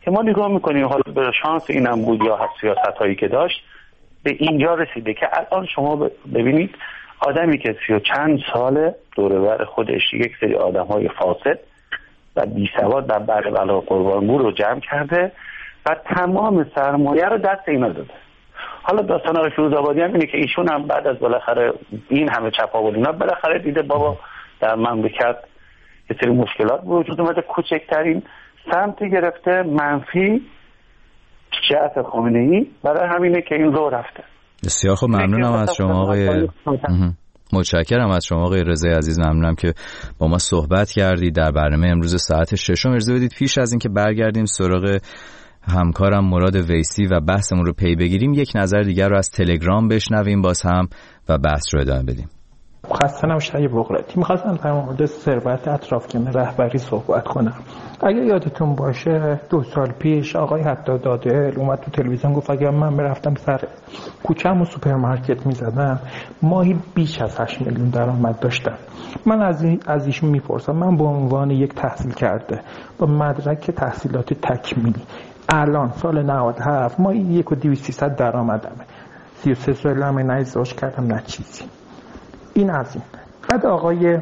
که ما نگاه میکنیم حالا به شانس اینم بود یا سیاست هایی که داشت به اینجا رسیده که الان شما ببینید آدمی که سی و چند ساله دور و بر خودش یک سری آدم های فاسد و بی سواد و بر بلا قربانگو رو جمع کرده و تمام سرمایه رو دست اینا داده. حالا داستان آقای فیروزآبادی هم اینه که ایشون هم بعد از بالاخره این همه چپاول اینا بالاخره دیده بابا در مملکت یه سری مشکلات وجود اومده، کوچکترین سمت گرفته منفی جهت خامنه‌ای، برای همینه که این رو رفته. بسیار خب، ممنونم از شما آقای متشکرم از شما آقای رضای عزیز، ممنونم که با ما صحبت کردید در برنامه امروز ساعت ششم. اجازه بدید پیش از این که برگردیم سراغ همکارم مراد ویسی و بحثمون رو پی بگیریم یک نظر دیگر رو از تلگرام بشنویم باز هم و بحث رو ادامه بدیم. خسته نباشید آقای بغراتی. می‌خواستم در مورد ثروت اطرافیان رهبری صحبت کنم. اگه یادتون باشه دو سال پیش آقای حدادادل اومد تو تلویزیون گفت اگه من میرفتم سر کوچه‌م و سوپرمارکت میزدم ماهی بیش از هشت میلیون درآمد داشتم. من از این از ایشون میپرسم، من به عنوان یک تحصیل کرده با مدرک تحصیلات تکمیلی الان سال نود و هفت ما یک و دویست سیصد درآمدمه، سی و سه سالمه، نه ازدواج کردم نه چیزی. این از این. بعد آقای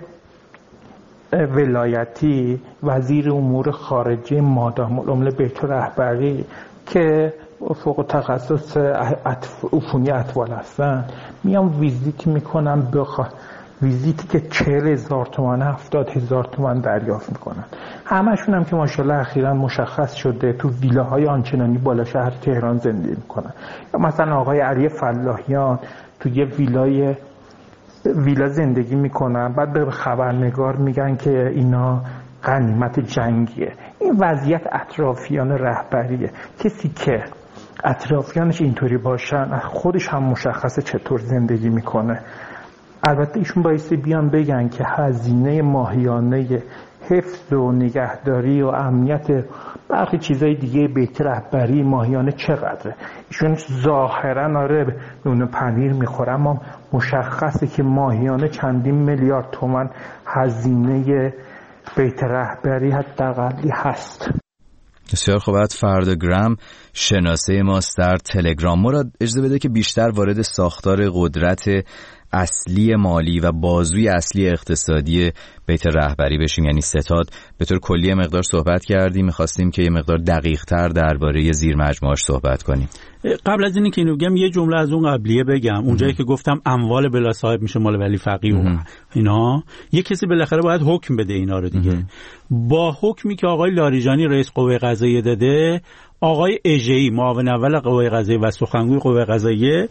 ولایتی وزیر امور خارجه مادام العمر بیت رهبری که فوق تخصص عفونی اطفال هستن میام ویزیت میکنم، بخوا ویزیتی که چهل هزار تومان هفتاد هزار تومان دریافت میکنن. همشون هم که ماشاءالله اخیراً مشخص شده تو ویلاهای آنچنانی بالا شهر تهران زندگی میکنن. یا مثلا آقای علی فلاحیان تو یه ویلای ویلا زندگی میکنن، بعد به خبرنگار میگن که اینا غنیمت جنگیه. این وضعیت اطرافیان رهبریه. کسی که اطرافیانش اینطوری باشن خودش هم مشخصه چطور زندگی میکنه. البته ایشون بایستی بیان بگن که هزینه ماهیانه حفظ و نگهداری و امنیت برخی چیزای دیگه بیت رهبری ماهیانه چقدره. ایشون ظاهرا آره نون پنیر میخوره اما مشخصه که ماهیانه چندین میلیارد تومان هزینه بیت رهبری حداقلی هست. بسیار خوب. بعد فردگرام شناسه ماست در تلگرام. مراد اجازه بده که بیشتر وارد ساختار قدرت اصلی مالی و بازوی اصلی اقتصادی بیت رهبری بشیم، یعنی ستاد. به طور کلی مقدار صحبت کردیم، می‌خواستیم که یه مقدار دقیق‌تر درباره زیر مجموعه‌اش صحبت کنیم. قبل از اینی که اینو بگم یه جمله از اون قبلیه بگم. اونجایی که گفتم اموال بلا صاحب میشه مال ولی فقیه و اینا، یه کسی بالاخره باید حکم بده اینا رو دیگه. با حکمی که آقای لاریجانی رئیس قوه قضاییه داده، آقای اژه‌ای معاون اول قوه قضاییه و سخنگوی قوه قضاییه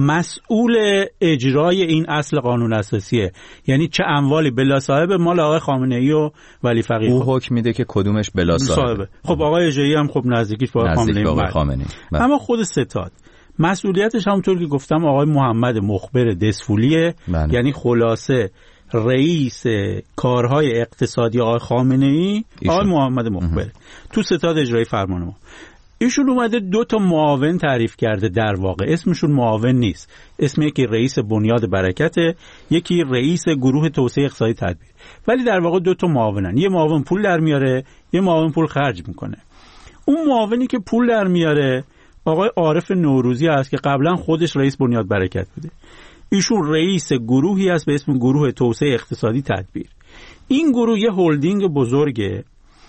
مسئول اجرای این اصل قانون اساسیه، یعنی چه اموالی بلا صاحب مال آقای خامنه‌ای و ولی فقیه. او حکم میده که کدومش بلا صاحبه. خب آقای اژه‌ای هم خب نزدیکیش با آقای خامنه‌ای. اما خود ستاد مسئولیتش همونطور که گفتم آقای محمد مخبر دسفولیه، بله. یعنی خلاصه رئیس کارهای اقتصادی آقای خامنه‌ای آقای محمد مخبر تو ستاد اجرایی فرمان ما. ایشون اومده دو تا معاون تعریف کرده، در واقع اسمشون معاون نیست، اسم یکی رئیس بنیاد برکته، یکی رئیس گروه توسعه اقتصادی تدبیر، ولی در واقع دو تا معاونن. یه معاون پول در میاره، یه معاون پول خرج میکنه. اون معاونی که پول در میاره آقای عارف نوروزی است که قبلا خودش رئیس بنیاد برکت بوده. ایشون رئیس گروهی است به اسم گروه توسعه اقتصادی تدبیر. این گروه یه هلدینگ بزرگه،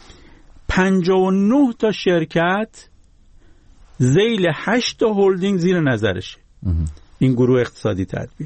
پنجاه و نه تا شرکت ذیل هشت تا هلدینگ زیر نظرشه. این گروه اقتصادی تدبیر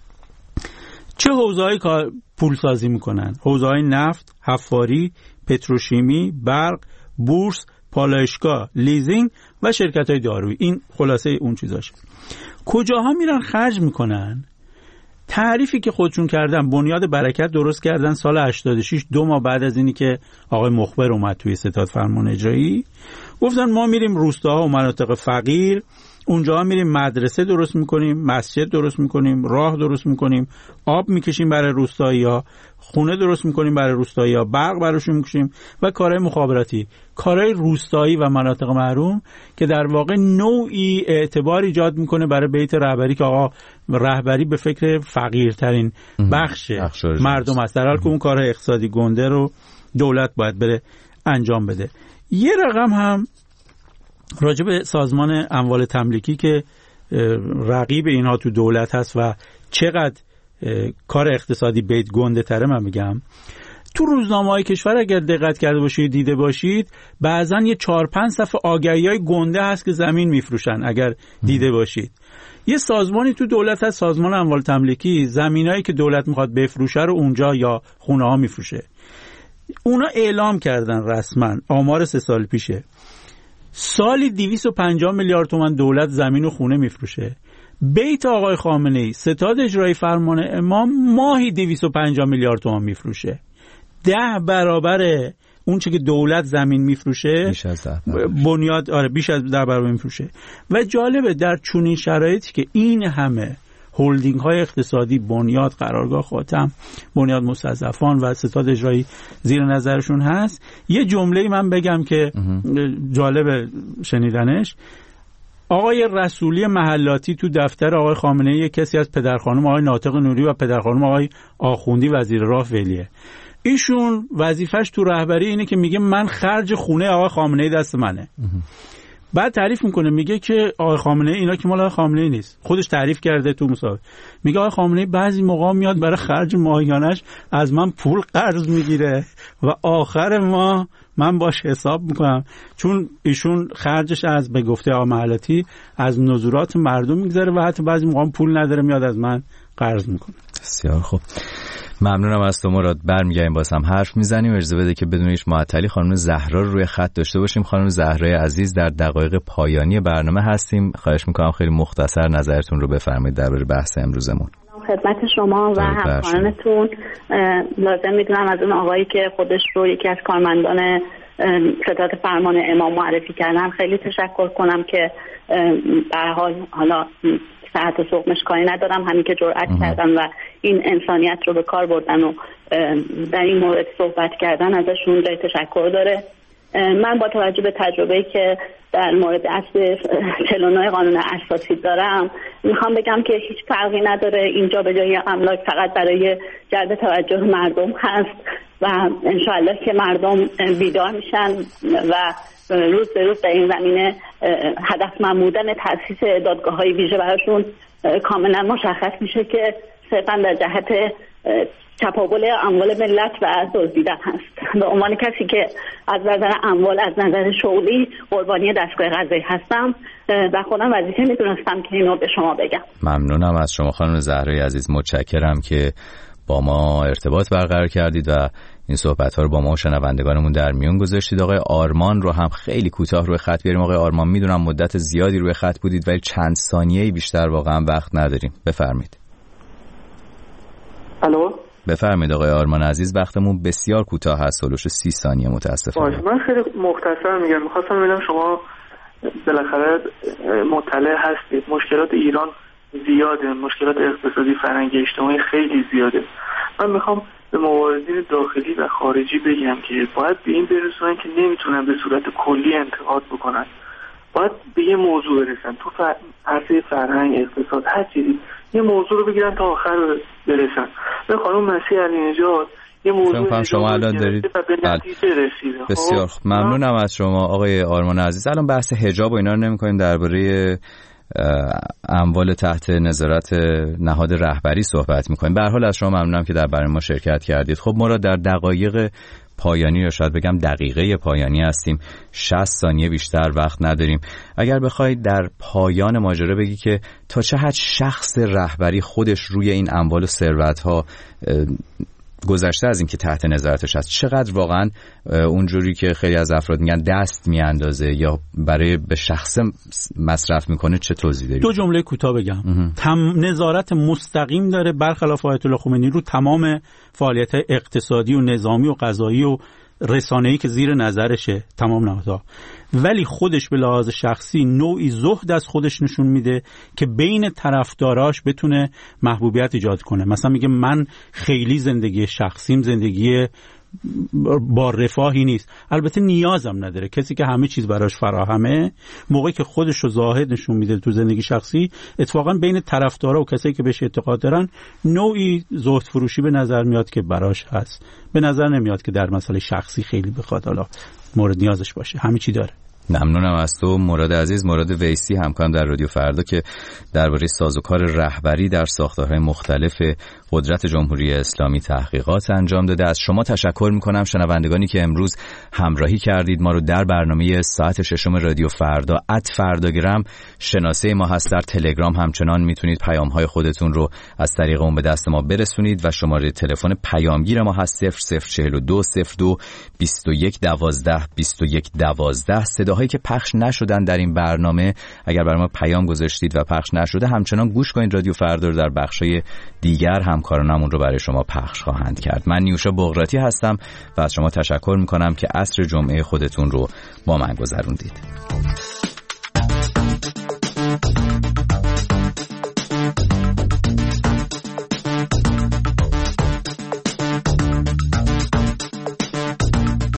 چه حوزه‌های پول سازی میکنن؟ حوزه‌های نفت، حفاری، پتروشیمی، برق، بورس، پالایشگاه، لیزینگ و شرکت‌های دارویی. این خلاصه اون چیزاشه. کجاها میرن خرج میکنن؟ تعریفی که خودشون کردن، بنیاد برکت درست کردن سال هشتاد و شش، دو ماه بعد از اینی که آقای مخبر اومد توی ستاد فرمان اجرایی. گفتن ما میریم روستاها و مناطق فقیر، اونجا میریم مدرسه درست میکنیم، مسجد درست میکنیم، راه درست میکنیم، آب میکشیم برای روستایی‌ها، خونه درست میکنیم برای روستایی‌ها، برق براشون میکشیم و کارهای مخابراتی، کارهای روستایی و مناطق محروم که در واقع نوعی اعتبار ایجاد میکنه برای بیت رهبری که آقا رهبری به فکر فقیرترین بخش مردم است، در حالی که اون کارهای اقتصادی گنده رو دولت باید بره انجام بده. یه رقم هم راجع به سازمان اموال تملیکی که رقیب اینها تو دولت هست و چقدر کار اقتصادی بیت گنده تره، من میگم تو روزنامه‌های کشور اگر دقت کرده باشید دیده باشید بعضا یه چهار پنج صفحه آگهی‌های گنده هست که زمین میفروشن. اگر دیده باشید یه سازمانی تو دولت هست، سازمان اموال تملیکی، زمینایی که دولت میخواد بفروشه رو اونجا یا خونه ها میفروشه. اونا اعلام کردن رسما، آمار سه سال پیشه، سالی دویست و پنجاه میلیارد تومان دولت زمین و خونه میفروشه. بیت آقای خامنه‌ای ستاد اجرایی فرمان امام ماهی دویست و پنجاه میلیارد تومان میفروشه. ده برابر اون چه که دولت زمین میفروشه، بیش از ده بنیاد آره بیش از ده برابر میفروشه. و جالبه در چنین شرایطی که این همه هولدینگ های اقتصادی، بنیاد، قرارگاه خاتم، بنیاد مستضعفان و ستاد اجرایی زیر نظرشون هست، یه جمله من بگم که جالبه شنیدنش. آقای رسولی محلاتی تو دفتر آقای خامنه‌ای کسی از پدرخانم آقای ناطق نوری و پدرخانم آقای آخوندی وزیر راه فعلیه. ایشون وظیفش تو رهبری اینه که میگه من خرج خونه آقای خامنه‌ای دست منه. بعد تعریف میکنه، میگه که آقای خامنه‌ای اینا که مال آقای خامنه‌ای نیست. خودش تعریف کرده تو مصاحبه، میگه آقای خامنه‌ای بعضی موقع میاد برای خرج ماهیانش از من پول قرض میگیره و آخر ماه من باش حساب میکنم، چون ایشون خرجش از به گفته آقای محلاتی از نزولات مردم میگذره و حتی بعضی موقع پول نداره میاد از من قرض میکنه. بسیار خوب، ممنونم از تو مراد. برمیگردیم باز هم حرف میزنیم. اجازه بده که بدون هیچ معطلی خانم زهرا رو روی خط داشته باشیم. خانم زهرای عزیز، در دقایق پایانی برنامه هستیم. خواهش میکنم خیلی مختصر نظرتون رو بفرمایید درباره بحث امروزمون. خدمت شما و همکارانتون. لازم میدونم از اون آقایی که خودش رو یکی از کارمندان ستاد فرمان امام معرفی کردن خیلی تشکر کنم که به هر حال حالا صحت و سقمش کاری ندارم، همین که جرأت کردن و این انسانیت رو به کار بردن و در این مورد صحبت کردن، ازشون جای تشکر داره. من با توجه به تجربه‌ای که در مورد اصل چهل و نه قانون اساسی دارم میخوام بگم که هیچ فرقی نداره اینجا به جای املاک فقط برای جلب توجه مردم هست و انشاءالله که مردم بیدار میشن و روز به روز در این زمینه هدفمند بودن تأسیس دادگاه‌های ویژه براشون کاملا مشخص میشه که صرفاً در جهت تپاول اموال ملت و دزدیدن هست. به عنوان کسی که از نظر اموال، از نظر شغلی قربانی دستگاه قضایی هستم و خودم وظیفه میدونستم که اینو به شما بگم. ممنونم از شما خانم زهرای عزیز، متشکرم که با ما ارتباط برقرار کردید و این صحبت‌ها رو با ما و شنوندگانمون در میون گذاشتید. آقای آرمان رو هم خیلی کوتاه روی خط بیاریم. آقای آرمان، میدونم مدت زیادی روی خط بودید ولی چند ثانیه‌ای بیشتر واقعا وقت نداریم. بفرمایید. الو، بفرمایید آقای آرمان عزیز، وقتمون بسیار کوتاه هست، هولوش سی ثانیه متاسفانه. من خیلی مختصر میگم، می‌خواستم ببینم شما بالاخره مطلع هستید. مشکلات ایران زیاده، مشکلات اقتصادی، فرهنگی، اجتماعی خیلی زیاده. من میخوام به مبارزین داخلی و خارجی بگم که باید به این برسونن که نمیتونن به صورت کلی انتقاد بکنن، باید به یه موضوع برسن. تو عرصه فرهنگ، اقتصاد، هر چیزی یه موضوع رو بگیرن تا آخر برسن. به خانم مسیح علی نژاد یه موضوع شما الان دارید به نتیجه رسیده. بسیار ممنونم از شما آقای آرمان عزیز. الان بحث حجاب و اینا رو نمی‌کنیم، درباره اموال تحت نظارت نهاد رهبری صحبت می‌کنیم. به هر حال از شما ممنونم که در برنامه ما شرکت کردید. خب ما را در دقایق پایانی یا شاید بگم دقیقه پایانی هستیم، شصت ثانیه بیشتر وقت نداریم. اگر بخواید در پایان ماجرا بگی که تا چه حد شخص رهبری خودش روی این اموال و ثروت‌ها گذشته از این که تحت نظارتش هست، چقدر واقعا اونجوری که خیلی از افراد میگن دست میاندازه یا برای به شخص مصرف میکنه، چه توضیح دارید؟ دو جمله کوتاه بگم. تم نظارت مستقیم داره برخلاف آیت الله خمینی رو تمام فعالیت اقتصادی و نظامی و قضایی و رسانه‌ای که زیر نظرشه تمام نهادها، ولی خودش به لحاظ شخصی نوعی زهد از خودش نشون میده که بین طرفداراش بتونه محبوبیت ایجاد کنه. مثلا میگه من خیلی زندگی شخصیم زندگی با رفاهی نیست. البته نیازم نداره. کسی که همه چیز براش فراهمه، موقعی که خودش رو زاهد نشون میده تو زندگی شخصی، اتفاقا بین طرفدارا و کسایی که بهش اعتقاد دارن نوعی زهد فروشی به نظر میاد که براش هست. به نظر نمیاد که در مسئله شخصی خیلی بخواد حالا مورد نیازش باشه. همه چی داره. ممنونم از تو مراد عزیز. مراد ویسی همکارم در رادیو فردا که درباره سازوکار رهبری در ساختارهای مختلف قدرت جمهوری اسلامی تحقیقات انجام داده. از شما تشکر میکنم شنوندگانی که امروز همراهی کردید ما رو در برنامه ساعت ششم رادیو فردا. ات فرداگرام شناسه ما هست، در تلگرام همچنان میتونید پیام‌های خودتون رو از طریق اون به دست ما برسونید و شماره تلفن پیامگیر ما هست صفر صفر چهل و دو صفر دو بیست و یک دوازده بیست و یک دوازده. صداهایی که پخش نشدن در این برنامه اگر برای ما پیام گذاشتید و پخش نشده همچنان گوش کنید رادیو فردا رو، در بخشای دیگر همکارانمون رو برای شما پخش خواهند کرد. من نیوشا بغراتی هستم و از شما تشکر میکنم که عصر جمعه خودتون رو با من گذروندید.